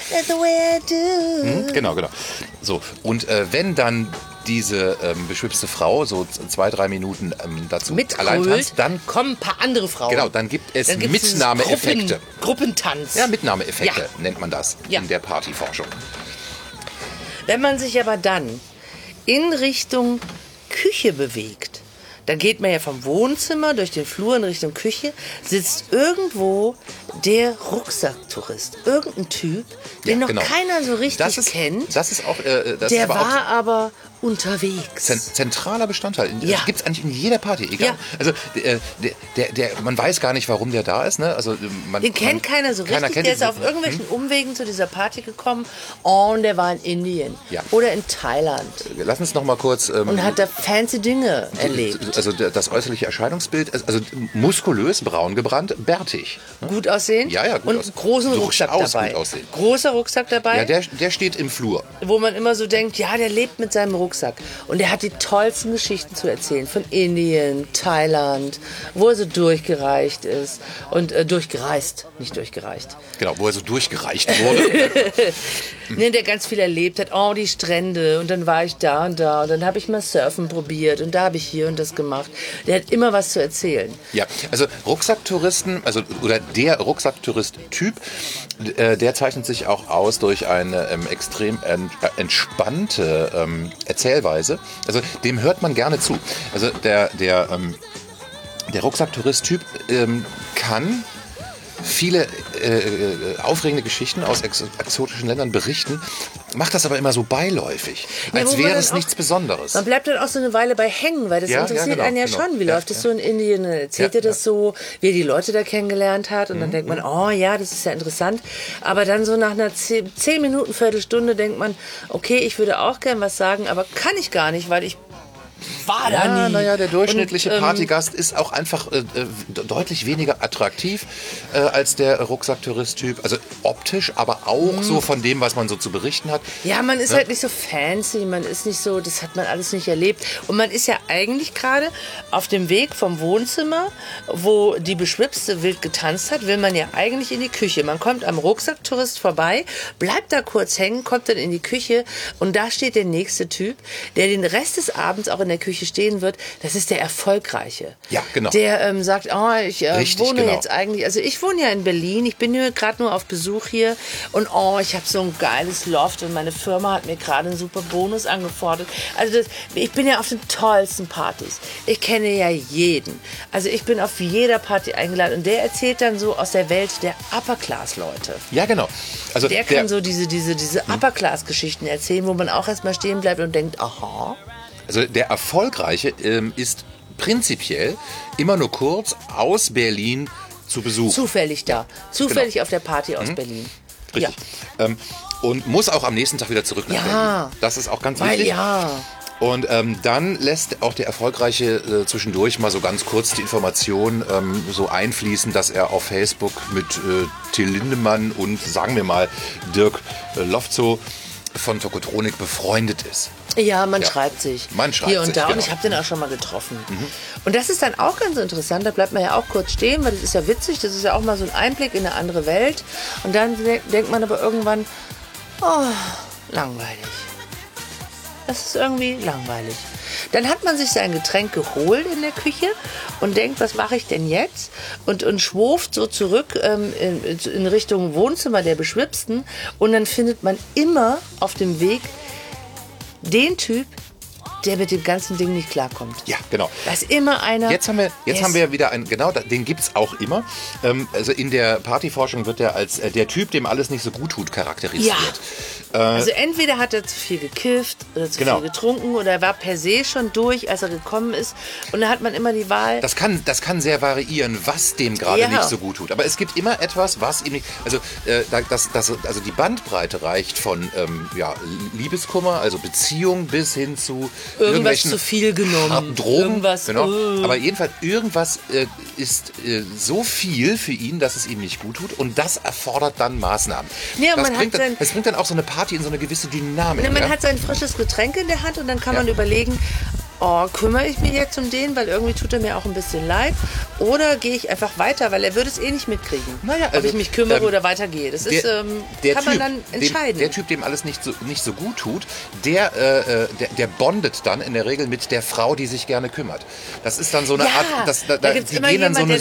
Genau. So, und wenn dann diese beschwipste Frau so 2-3 Minuten dazu allein tanzt, dann kommen ein paar andere Frauen. Genau, dann gibt es Mitnahmeeffekte. Gruppentanz. Ja, Mitnahmeeffekte nennt man das in der Partyforschung. Wenn man sich aber dann in Richtung Küche bewegt, dann geht man ja vom Wohnzimmer durch den Flur in Richtung Küche, sitzt irgendwo der Rucksacktourist. Irgendein Typ, den noch keiner so richtig kennt. Das ist auch... der war aber unterwegs. Zentraler Bestandteil. Das gibt es eigentlich in jeder Party. Egal. Ja. Also man weiß gar nicht, warum der da ist. Ne? Also, den kennt keiner so richtig. Der ist auf irgendwelchen Umwegen zu dieser Party gekommen. Und der war in Indien. Ja. Oder in Thailand. Lass uns noch mal kurz... und hat da fancy Dinge erlebt. Also das äußerliche Erscheinungsbild, also muskulös, braun gebrannt, bärtig. Gut aussehen? Ja, gut und aussehen. Großen Rucksack dabei. Gut aussehen. Großer Rucksack dabei? Ja, der steht im Flur. Wo man immer so denkt, ja, der lebt mit seinem Rucksack. Und der hat die tollsten Geschichten zu erzählen. Von Indien, Thailand, wo er so durchgereicht ist. Und durchgereist, nicht durchgereicht. Genau, wo er so durchgereicht wurde. Nee, der ganz viel erlebt hat. Oh, die Strände. Und dann war ich da und da. Und dann habe ich mal Surfen probiert. Und da habe ich hier und das gemacht. Der hat immer was zu erzählen. Ja, also Rucksacktouristen, oder der Rucksacktourist-Typ, der zeichnet sich auch aus durch eine extrem entspannte Erzählweise. Also dem hört man gerne zu. Also der Rucksacktourist-Typ kann viele aufregende Geschichten aus exotischen Ländern berichten, macht das aber immer so beiläufig, als wäre es nichts Besonderes. Man bleibt dann auch so eine Weile bei hängen, weil das interessiert einen ja schon. Wie läuft es so in Indien? Dann erzählt er das so, wie er die Leute da kennengelernt hat. Und dann denkt man, oh ja, das ist ja interessant. Aber dann so nach einer 10 Minuten, Viertelstunde denkt man, okay, ich würde auch gern was sagen, aber kann ich gar nicht, weil ich war da nie. Naja, der durchschnittliche Partygast ist auch einfach deutlich weniger attraktiv als der Rucksacktourist-Typ. Also optisch, aber auch so von dem, was man so zu berichten hat. Ja, man ist halt nicht so fancy, man ist nicht so, das hat man alles nicht erlebt. Und man ist ja eigentlich gerade auf dem Weg vom Wohnzimmer, wo die Beschwipste wild getanzt hat, will man ja eigentlich in die Küche. Man kommt am Rucksacktourist vorbei, bleibt da kurz hängen, kommt dann in die Küche und da steht der nächste Typ, der den Rest des Abends auch in der Küche stehen wird. Das ist der Erfolgreiche. Ja, genau. Der sagt, ich wohne genau. jetzt eigentlich, also ich wohne ja in Berlin, ich bin hier gerade nur auf Besuch hier und ich habe so ein geiles Loft und meine Firma hat mir gerade einen super Bonus angefordert. Also ich bin ja auf den tollsten Partys. Ich kenne ja jeden. Also ich bin auf jeder Party eingeladen und der erzählt dann so aus der Welt der Upper-Class-Leute. Ja, genau. Also der kann so diese Upper-Class-Geschichten erzählen, wo man auch erstmal stehen bleibt und denkt, aha. Also der Erfolgreiche ist prinzipiell immer nur kurz aus Berlin zu Besuch. Zufällig auf der Party aus Berlin. Richtig. Ja. Und muss auch am nächsten Tag wieder zurück nach Berlin. Das ist auch ganz wichtig. Und dann lässt auch der Erfolgreiche zwischendurch mal so ganz kurz die Information so einfließen, dass er auf Facebook mit Till Lindemann und, sagen wir mal, Dirk Lofzow von Tokotronik befreundet ist. Ja, man schreibt sich. Hier und da. Genau. Und ich habe den auch schon mal getroffen. Und das ist dann auch ganz interessant. Da bleibt man ja auch kurz stehen, weil das ist ja witzig. Das ist ja auch mal so ein Einblick in eine andere Welt. Und dann denkt man aber irgendwann, Langweilig. Das ist irgendwie langweilig. Dann hat man sich sein Getränk geholt in der Küche und denkt, was mache ich denn jetzt? Und schwurft so zurück in Richtung Wohnzimmer der Beschwipsten. Und dann findet man immer auf dem Weg den Typ, der mit dem ganzen Ding nicht klarkommt. Ja, genau. Da ist immer einer. Jetzt haben wir wieder einen, genau, den gibt's auch immer. Also in der Partyforschung wird er als der Typ, dem alles nicht so gut tut, charakterisiert. Also entweder hat er zu viel gekifft oder zu viel getrunken oder er war per se schon durch, als er gekommen ist. Und da hat man immer die Wahl. Das kann sehr variieren, was dem gerade nicht so gut tut. Aber es gibt immer etwas, was ihm nicht. Also, also die Bandbreite reicht von Liebeskummer, also Beziehung, bis hin zu irgendwas zu viel genommen. Harten Drogen. Irgendwas, genau. Aber jedenfalls, irgendwas ist so viel für ihn, dass es ihm nicht gut tut. Und das erfordert dann Maßnahmen. Ja, das bringt dann auch so eine Party in so eine gewisse Dynamik. Ja, man hat sein frisches Getränk in der Hand und dann kann man überlegen, kümmere ich mich jetzt um den, weil irgendwie tut er mir auch ein bisschen leid. Oder gehe ich einfach weiter, weil er würde es eh nicht mitkriegen, ob ich mich kümmere oder weitergehe. Das kann man dann entscheiden. Der Typ, dem alles nicht so gut tut, der bondet dann in der Regel mit der Frau, die sich gerne kümmert. Das ist dann so eine Art, die gehen dann so eine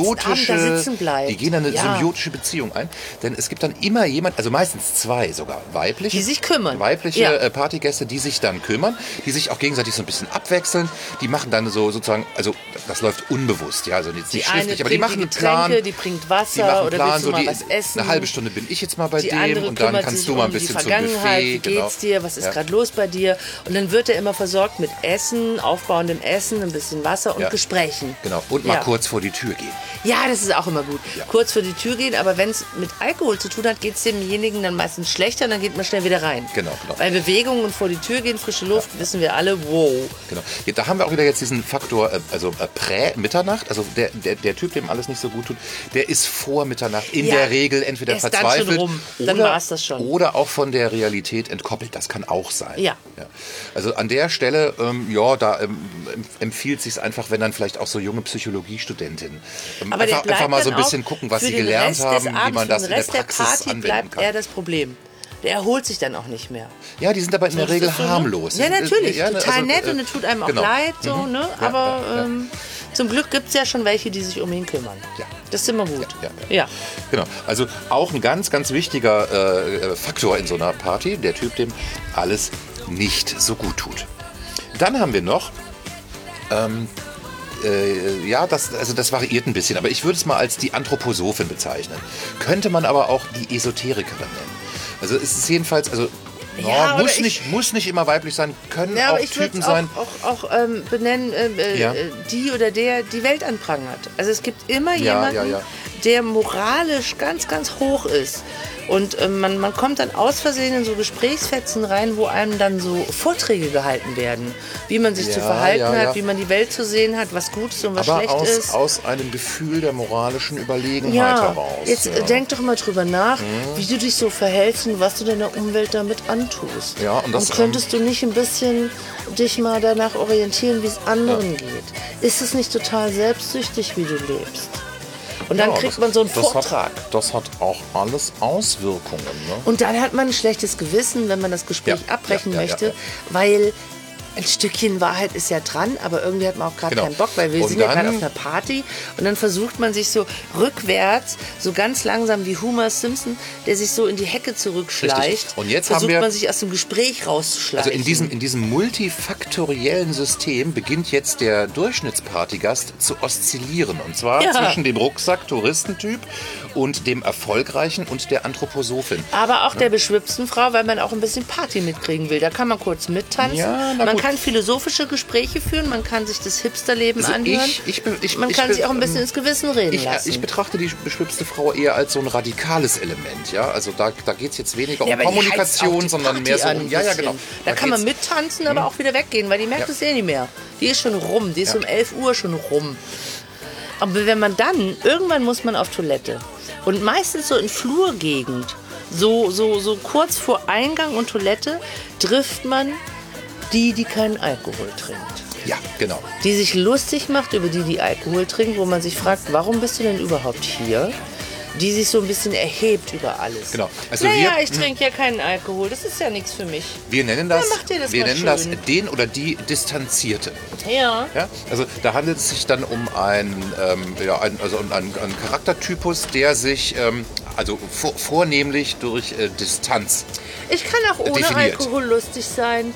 symbiotische Beziehung ein. Denn es gibt dann immer jemand, also meistens zwei sogar, weibliche, die sich kümmern. Weibliche Partygäste, die sich dann kümmern, die sich auch gegenseitig so ein bisschen abwechseln. Die machen dann so sozusagen, also das läuft unbewusst, ja, also jetzt nicht schriftlich, aber die machen einen Plan. Die bringt Wasser oder willst du mal was essen? Eine halbe Stunde bin ich jetzt mal bei dem und dann kannst du mal ein bisschen zum Buffet. Wie geht's dir? Was ist gerade los bei dir? Und dann wird er immer versorgt mit Essen, aufbauendem Essen, ein bisschen Wasser und Gesprächen. Genau. Und mal kurz vor die Tür gehen. Ja, das ist auch immer gut. Ja. Kurz vor die Tür gehen, aber wenn es mit Alkohol zu tun hat, geht es demjenigen dann meistens schlechter und dann geht man schnell wieder rein. Genau. Weil Bewegung und vor die Tür gehen, frische Luft, wissen wir alle, wow. Genau. Ja, da haben wir auch wieder jetzt diesen Faktor, Prä-Mitternacht, also der Typ, dem alles nicht so gut tut, der ist vor Mitternacht in der Regel entweder verzweifelt dann schon rum. Dann war's das schon. Oder auch von der Realität entkoppelt. Das kann auch sein. Ja. Also an der Stelle, da empfiehlt es sich einfach, wenn dann vielleicht auch so junge Psychologiestudentinnen einfach mal so ein bisschen gucken, was sie gelernt haben, wie man das in der Praxis anwenden bleibt kann. Eher das Problem. Der erholt sich dann auch nicht mehr. Ja, die sind aber in der Regel harmlos. Ja, natürlich. Total nett und es tut einem auch leid. So, ne? Aber zum Glück gibt es ja schon welche, die sich um ihn kümmern. Ja. Das ist immer gut. Ja. Genau. Also auch ein ganz, ganz wichtiger Faktor in so einer Party, der Typ, dem alles nicht so gut tut. Dann haben wir noch das variiert ein bisschen, aber ich würde es mal als die Anthroposophin bezeichnen. Könnte man aber auch die Esoterikerin nennen. Also es ist jedenfalls, muss nicht immer weiblich sein, können auch Typen sein. Auch benennen, die oder der die Welt anprangert. Also es gibt immer jemanden, der moralisch ganz, ganz hoch ist. Und man kommt dann aus Versehen in so Gesprächsfetzen rein, wo einem dann so Vorträge gehalten werden. Wie man sich zu verhalten hat, wie man die Welt zu sehen hat, was gut ist und was schlecht ist. Aus einem Gefühl der moralischen Überlegenheit heraus. Jetzt denk doch mal drüber nach, wie du dich so verhältst und was du deiner Umwelt damit antust. Ja, und könntest du nicht ein bisschen dich mal danach orientieren, wie es anderen geht? Ist es nicht total selbstsüchtig, wie du lebst? Und dann kriegt man so einen Vortrag. Das hat auch alles Auswirkungen. Ne? Und dann hat man ein schlechtes Gewissen, wenn man das Gespräch abbrechen möchte, weil ein Stückchen Wahrheit ist ja dran, aber irgendwie hat man auch gerade keinen Bock, weil wir sind ja gerade auf einer Party und dann versucht man sich so rückwärts, so ganz langsam wie Homer Simpson, der sich so in die Hecke zurückschleicht. Richtig. Und jetzt versucht man sich aus dem Gespräch rauszuschleichen. Also in diesem multifaktoriellen System beginnt jetzt der Durchschnittspartygast zu oszillieren. Und zwar zwischen dem Rucksack-Touristentyp und dem Erfolgreichen und der Anthroposophin. Aber auch der beschwipsten Frau, weil man auch ein bisschen Party mitkriegen will. Da kann man kurz mittanzen. Ja, man kann philosophische Gespräche führen, man kann sich das Hipsterleben anhören. Man kann sich auch ein bisschen ins Gewissen reden lassen. Ich betrachte die beschwipste Frau eher als so ein radikales Element. Ja? Also da geht es jetzt weniger um Kommunikation, sondern mehr so um... Ja, genau. Da kann man mittanzen, aber auch wieder weggehen, weil die merkt es eh nicht mehr. Die ist schon rum, die ist um 11 Uhr schon rum. Aber wenn man dann, irgendwann muss man auf Toilette. Und meistens so in Flurgegend, so kurz vor Eingang und Toilette, trifft man die keinen Alkohol trinkt. Ja, genau. Die sich lustig macht über die Alkohol trinken, wo man sich fragt, warum bist du denn überhaupt hier? die sich so ein bisschen erhebt über alles. Genau. Also ich trinke ja keinen Alkohol, das ist ja nichts für mich. Wir nennen das, macht ihr das wir mal nennen das schön. den oder die Distanzierte. Ja. Ja? Also da handelt es sich dann um einen Charaktertypus, der sich vornehmlich durch Distanz. Ich kann auch ohne definiert. Alkohol lustig sein.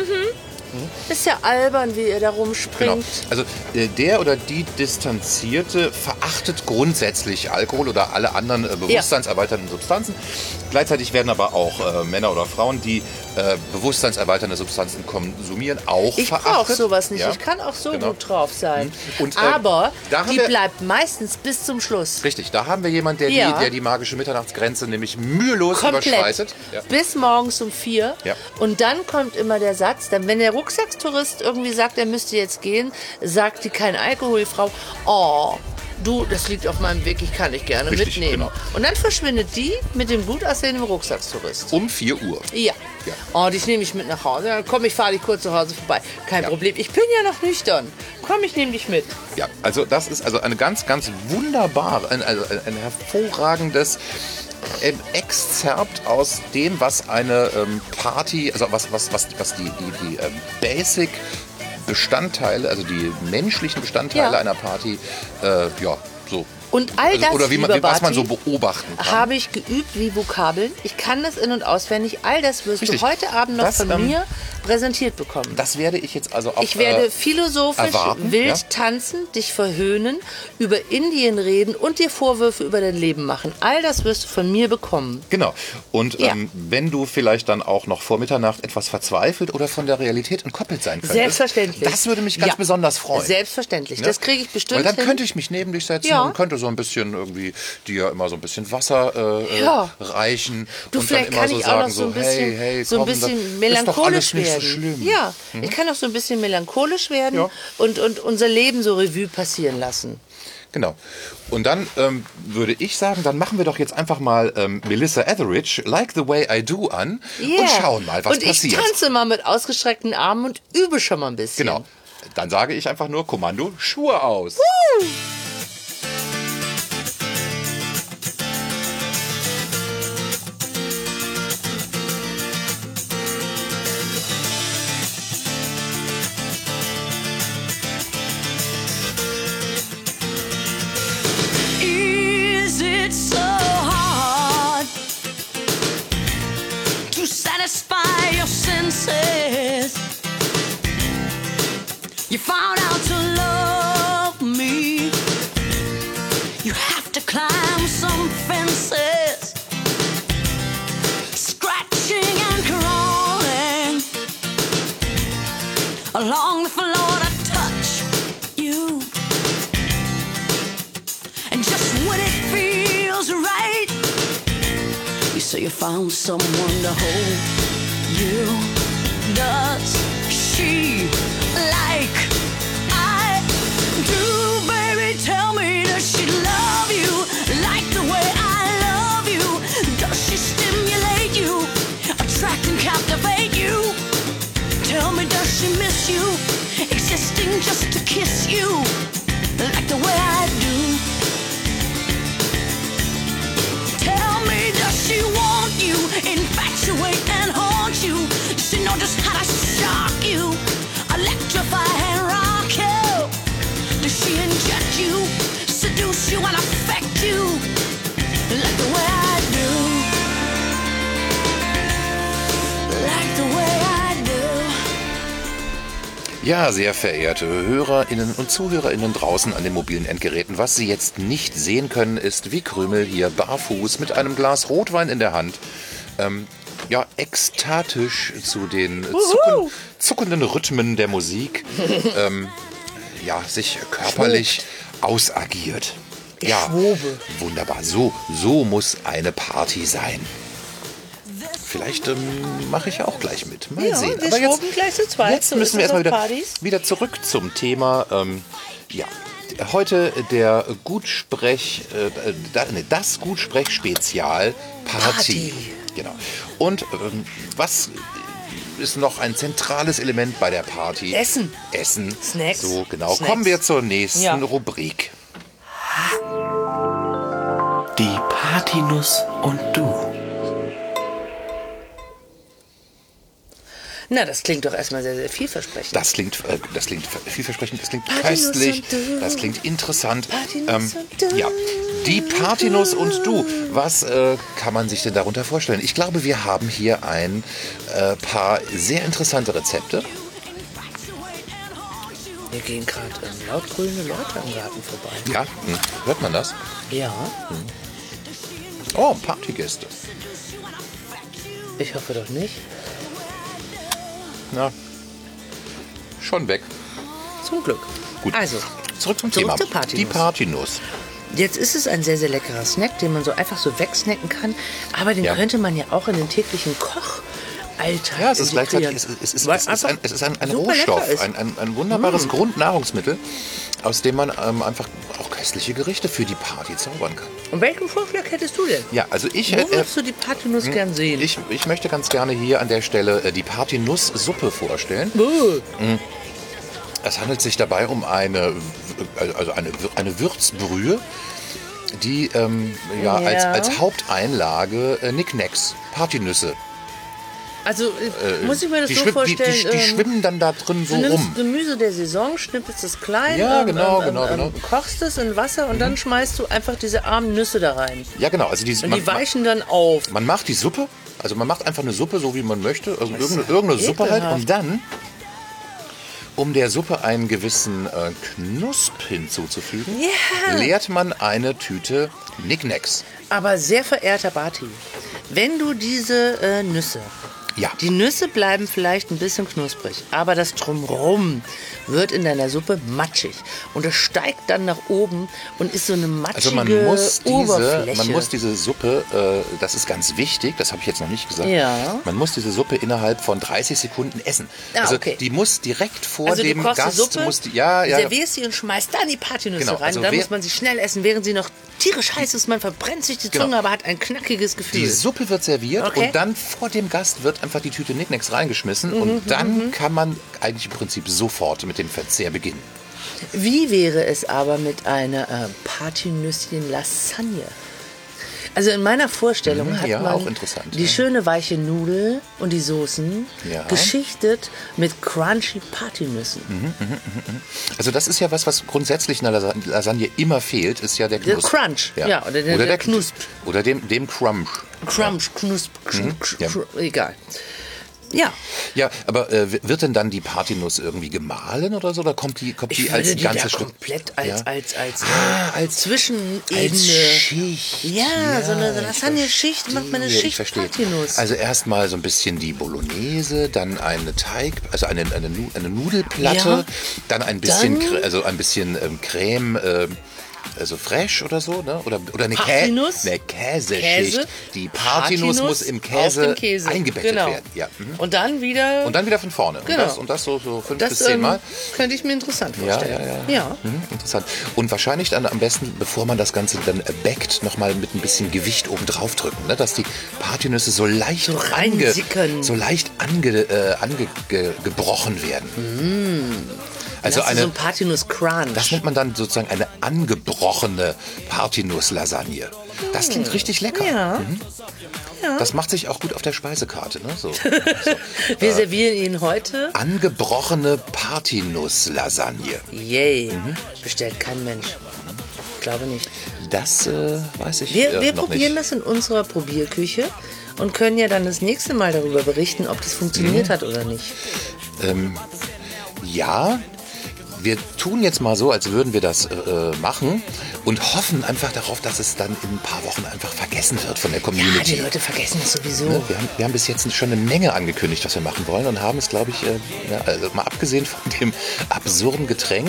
Ist ja albern, wie ihr da rumspringt. Genau. Also der oder die Distanzierte verachtet grundsätzlich Alkohol oder alle anderen bewusstseinserweiternden Substanzen. Gleichzeitig werden aber auch Männer oder Frauen, die bewusstseinserweiternde Substanzen konsumieren, auch Ich verachtet. brauche sowas nicht. Ja? Ich kann auch so Genau. gut drauf sein. Und, aber da haben die wir- bleibt meistens bis zum Schluss. Richtig, da haben wir jemanden, Ja. der die magische Mitternachtsgrenze nämlich mühelos Komplett. überschreitet. Ja. Bis morgens um 4. Ja. Und dann kommt immer der Satz, dann, wenn der Rucksacktourist irgendwie sagt, er müsste jetzt gehen, sagt die kein Alkohol, die Frau, oh, du, das liegt auf meinem Weg, ich kann dich gerne Richtig, mitnehmen. genau. Und dann verschwindet die mit dem gut aussehenden Rucksacktourist. Um 4 Uhr. Ja. Ja. Oh, dich nehme ich mit nach Hause. Ja, komm, ich fahre dich kurz zu Hause vorbei. Kein Ja. Problem. Ich bin ja noch nüchtern. Komm, ich nehme dich mit. Ja, also das ist also eine ganz, ganz wunderbare, ein hervorragendes Exzerpt aus dem, was eine Party, also was die Basic Bestandteile, also die menschlichen Bestandteile Ja. einer Party, so. Und all das, oder lieber was man Barty, so beobachten kann. habe ich geübt wie Vokabeln. Ich kann das in- und auswendig. All das wirst Richtig. du heute Abend noch Das, von mir präsentiert bekommen. Das werde ich jetzt also auch Ich werde philosophisch erwarten, wild ja. tanzen, dich verhöhnen, über Indien reden und dir Vorwürfe über dein Leben machen. All das wirst du von mir bekommen. Genau. Und Ja. wenn du vielleicht dann auch noch vor Mitternacht etwas verzweifelt oder von der Realität entkoppelt sein könntest. Selbstverständlich. Das würde mich ganz Ja. besonders freuen. Selbstverständlich. Ja? Das kriege ich bestimmt Weil dann hin. könnte ich mich neben dich setzen Ja. und könnte so ein bisschen irgendwie dir immer so ein bisschen Wasser Ja. reichen. Du, und vielleicht dann immer kann so ich auch sagen, noch so ein bisschen, hey, so ein komm, bisschen das ist doch melancholisch alles nicht werden. so schlimm. Ja, ich kann auch so ein bisschen melancholisch werden Ja. und unser Leben so Revue passieren lassen. Genau. Und dann würde ich sagen, dann machen wir doch jetzt einfach mal Melissa Etheridge, Like the Way I Do an und Yeah. schauen mal, was und passiert. ich tanze mal mit ausgestreckten Armen und übe schon mal ein bisschen. Genau. Dann sage ich einfach nur Kommando Schuhe aus. Is it so hard to satisfy your senses? You found out to love me. You have to climb some fences, scratching and crawling along the floor to touch you. And just when it feels right, you say you found someone to hold you. Does she like I do, baby? Tell me, does she love you like the way I love you? Does she stimulate you, attract and captivate you? Tell me, does she miss you, existing just to kiss you like the way I do? Tell me, does she want you, infatuate and haunt you? Does she know just how to shock you, electrify and rock you? Does she inject you, seduce you and affect you like the way I do? Like the way I do. Ja, sehr verehrte HörerInnen und ZuhörerInnen draußen an den mobilen Endgeräten, was Sie jetzt nicht sehen können, ist, wie Krümel hier barfuß mit einem Glas Rotwein in der Hand ekstatisch zu den zuckenden Rhythmen der Musik sich körperlich ausagiert. Ja, schwobe. wunderbar. So muss eine Party sein. Vielleicht mache ich ja auch gleich mit. Mal Ja, sehen. wir Aber schwoben gleich zu zweit. jetzt So müssen wir ist es erstmal auf Partys. wieder zurück zum Thema. Heute der das Gutsprech-Spezial Party. Genau. Und was ist noch ein zentrales Element bei der Party? Essen. Essen. Snacks. So, genau. Snacks. Kommen wir zur nächsten Ja. Rubrik. Die Partynuss und du. Na, das klingt doch erstmal sehr, sehr vielversprechend. Das klingt vielversprechend, das klingt Partynuss köstlich, und du. das klingt interessant. Partynuss und du. Ja, die Partynuss und du. Was kann man sich denn darunter vorstellen? Ich glaube, wir haben hier ein paar sehr interessante Rezepte. Wir gehen gerade lautgrüne Leute am Garten vorbei. Ja, hört man das? Ja, Oh, Partygäste. ich hoffe doch nicht. Na, schon weg. Zum Glück. Gut. Also, Zurück zum Zurück Thema. zur Partynuss. Die Partynuss. jetzt ist es ein sehr, sehr leckerer Snack, den man so einfach so wegsnacken kann. Aber den Ja. könnte man ja auch in den täglichen Kochalltag Ja, es ist gleichzeitig integrieren. es ist Weil ein einfach Rohstoff, super lecker ist. ein wunderbares Grundnahrungsmittel, aus dem man einfach auch köstliche Gerichte für die Party zaubern kann. Und welchen Vorschlag hättest du denn? Ja, also ich Wo würdest du die Partynuss gern sehen? ich möchte ganz gerne hier an der Stelle die Partynuss-Suppe vorstellen. Es handelt sich dabei um eine Würzbrühe, die als Haupteinlage Knickknacks, Partynüsse. Also muss ich mir das Die, so schwimm- vorstellen, die schwimmen dann da drin so du nimmst rum. Gemüse der Saison, schnippelst es klein, Ja, genau. kochst es in Wasser und dann schmeißt du einfach diese armen Nüsse da rein. Ja, genau. Also Und die weichen dann auf. man macht die Suppe, also man macht einfach eine Suppe, so wie man möchte, also irgendeine Suppe halt. ekelhaft. Und dann, um der Suppe einen gewissen Knusp hinzuzufügen, Ja. leert man eine Tüte Knickknacks. Aber sehr verehrter Barty, wenn du diese Nüsse, Ja. die Nüsse bleiben vielleicht ein bisschen knusprig, aber das Drumherum wird in deiner Suppe matschig. Und es steigt dann nach oben und ist so eine matschige Also Oberfläche. man muss diese Suppe, das ist ganz wichtig, das habe ich jetzt noch nicht gesagt, Ja. man muss diese Suppe innerhalb von 30 Sekunden essen. Ah, also okay. die muss direkt vor Also dem du kochst Gast, die Suppe, muss die, ja, servierst sie und schmeißt dann die Partynüsse Genau, rein. also Dann wer- muss man sie schnell essen, während sie noch tierisch heiß ist. Man verbrennt sich die Genau. Zunge, aber hat ein knackiges Gefühl. Die Suppe wird serviert Okay. und dann vor dem Gast wird einfach die Tüte Knickknacks reingeschmissen und dann kann man eigentlich im Prinzip sofort mit dem Verzehr beginnen. Wie wäre es aber mit einer Partynüsschen-Lasagne? Also in meiner Vorstellung hat ja, man auch interessant, die ja. schöne weiche Nudel und die Soßen Ja. geschichtet mit crunchy Partynüssen. Also das ist ja was grundsätzlich in der Lasagne immer fehlt, ist ja der Der Knusp. Crunch, ja, oder der Knusp. Oder dem Crunch. Crunch, Knusp, Ja. egal. Ja, Ja, aber wird denn dann die Partynuss irgendwie gemahlen oder so? Oder kommt die ich als würde die ganzes da Stück? komplett Ja. als Zwischenebene. Als Schicht. Ja, so eine ich Lasagne-Schicht macht man eine verstehe, Schicht ich verstehe. Partynuss. Also erstmal so ein bisschen die Bolognese, dann eine eine Nudelplatte, Ja. dann ein bisschen, Dann- ein bisschen Creme, also fresh oder so, ne? Oder eine Partynuss. eine Käseschicht. Käse. Die Partynuss muss im auf Käse, dem Käse. eingebettet Genau. werden. Ja. Mhm. Und dann wieder. Und dann wieder von vorne. Genau. Und das so 5 das bis 10 Mal. könnte ich mir interessant Ja, vorstellen. ja. Interessant. Und wahrscheinlich dann am besten, bevor man das Ganze dann backt, nochmal mit ein bisschen Gewicht oben drauf drücken, ne? Dass die Partynüsse so leicht So reinsickern. angebrochen werden. Also Also so ein Partynuss-Crunch. das nennt man dann sozusagen eine angebrochene Partynuss-Lasagne. Das klingt richtig lecker. Ja. Das macht sich auch gut auf der Speisekarte. Ne? So. Wir servieren Ihnen heute. Angebrochene Partynuss-Lasagne. Yay. Bestellt kein Mensch. Ich glaube nicht. Das weiß ich Wir noch probieren nicht. das in unserer Probierküche und können ja dann das nächste Mal darüber berichten, ob das funktioniert hat oder nicht. Ja, wir tun jetzt mal so, als würden wir das machen und hoffen einfach darauf, dass es dann in ein paar Wochen einfach vergessen wird von der Ja, Community. die Leute vergessen das sowieso. Ne, wir haben bis jetzt schon eine Menge angekündigt, was wir machen wollen und haben es, glaube ich, also mal abgesehen von dem absurden Getränk,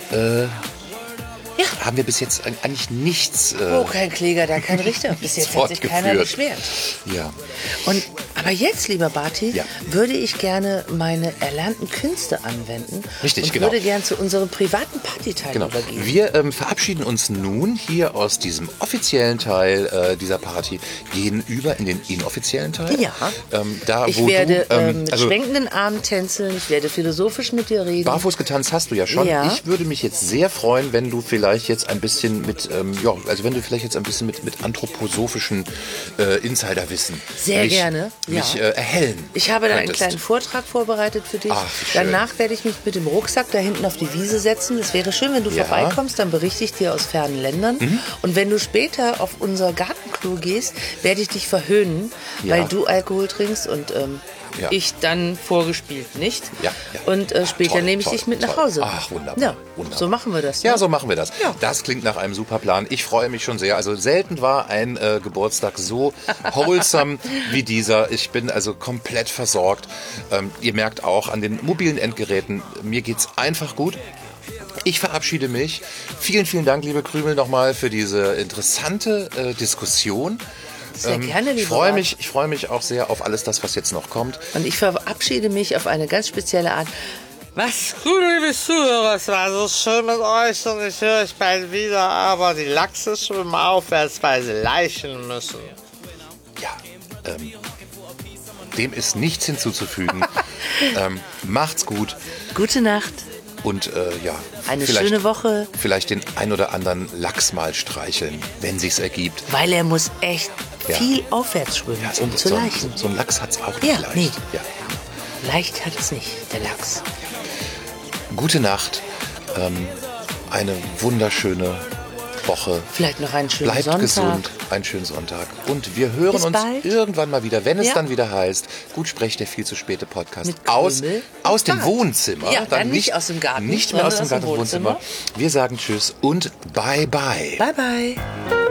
haben wir bis jetzt eigentlich nichts Oh, kein Kläger, da kein Richter. Bis jetzt hat sich keiner fortgeführt. beschwert. Ja. Und Aber jetzt, lieber Barty, würde ich gerne meine erlernten Künste anwenden. Richtig, und genau. würde gerne zu unserem privaten Partyteil übergehen. Wir verabschieden uns nun hier aus diesem offiziellen Teil dieser Party, gehen über in den inoffiziellen Teil. Ja. Ich werde mit schwenkenden Armen tänzeln, ich werde philosophisch mit dir reden. Barfuß getanzt hast du ja schon. Ja. Ich würde mich jetzt sehr freuen, wenn du vielleicht jetzt ein bisschen mit, mit anthroposophischen Insiderwissen mich erhellen. Ich habe dann einen könntest. kleinen Vortrag vorbereitet für dich. Ach, wie schön. Danach werde ich mich mit dem Rucksack da hinten auf die Wiese setzen. Es wäre schön, wenn du vorbeikommst, dann berichte ich dir aus fernen Ländern. Und wenn du später auf unser Gartenklo gehst, werde ich dich verhöhnen, weil du Alkohol trinkst und ich dann vorgespielt nicht. Ja. Und später nehme ich dich mit nach Hause. Ach, wunderbar. Ja, wunderbar. so machen wir das. Ja, so machen wir das. Ja. Das klingt nach einem super Plan. Ich freue mich schon sehr. Also selten war ein Geburtstag so wholesome wie dieser. Ich bin also komplett versorgt. Ihr merkt auch an den mobilen Endgeräten, mir geht's einfach gut. Ich verabschiede mich. Vielen, vielen Dank, liebe Krümel, nochmal für diese interessante Diskussion. Sehr gerne, lieber Ich freue mich auch sehr auf alles das, was jetzt noch kommt. Und ich verabschiede mich auf eine ganz spezielle Art. Was gut, liebe Zuhörer, es war so schön mit euch und ich höre euch bald wieder, aber die Lachse schwimmen aufwärts, weil sie leichen müssen. Ja, dem ist nichts hinzuzufügen. Macht's gut. Gute Nacht. Und eine schöne Woche. Vielleicht den ein oder anderen Lachs mal streicheln, wenn sich's ergibt. Weil er muss echt viel aufwärts schwimmen, um zu leichen. So ein Lachs hat's auch nicht leicht. Nee. Ja. Leicht hat es nicht, der Lachs. Gute Nacht. Eine wunderschöne Woche. Vielleicht noch einen schönen Bleibt Sonntag. gesund, einen schönen Sonntag. Und wir hören Bis uns bald. irgendwann mal wieder, wenn es dann wieder heißt, gut sprecht der viel zu späte Podcast. Mit Aus Krümel dem und Wohnzimmer. Ja, dann nicht aus dem Garten, Nicht mehr aus dem sondern Garten, Wohnzimmer. Wir sagen Tschüss und Bye Bye. Bye, bye.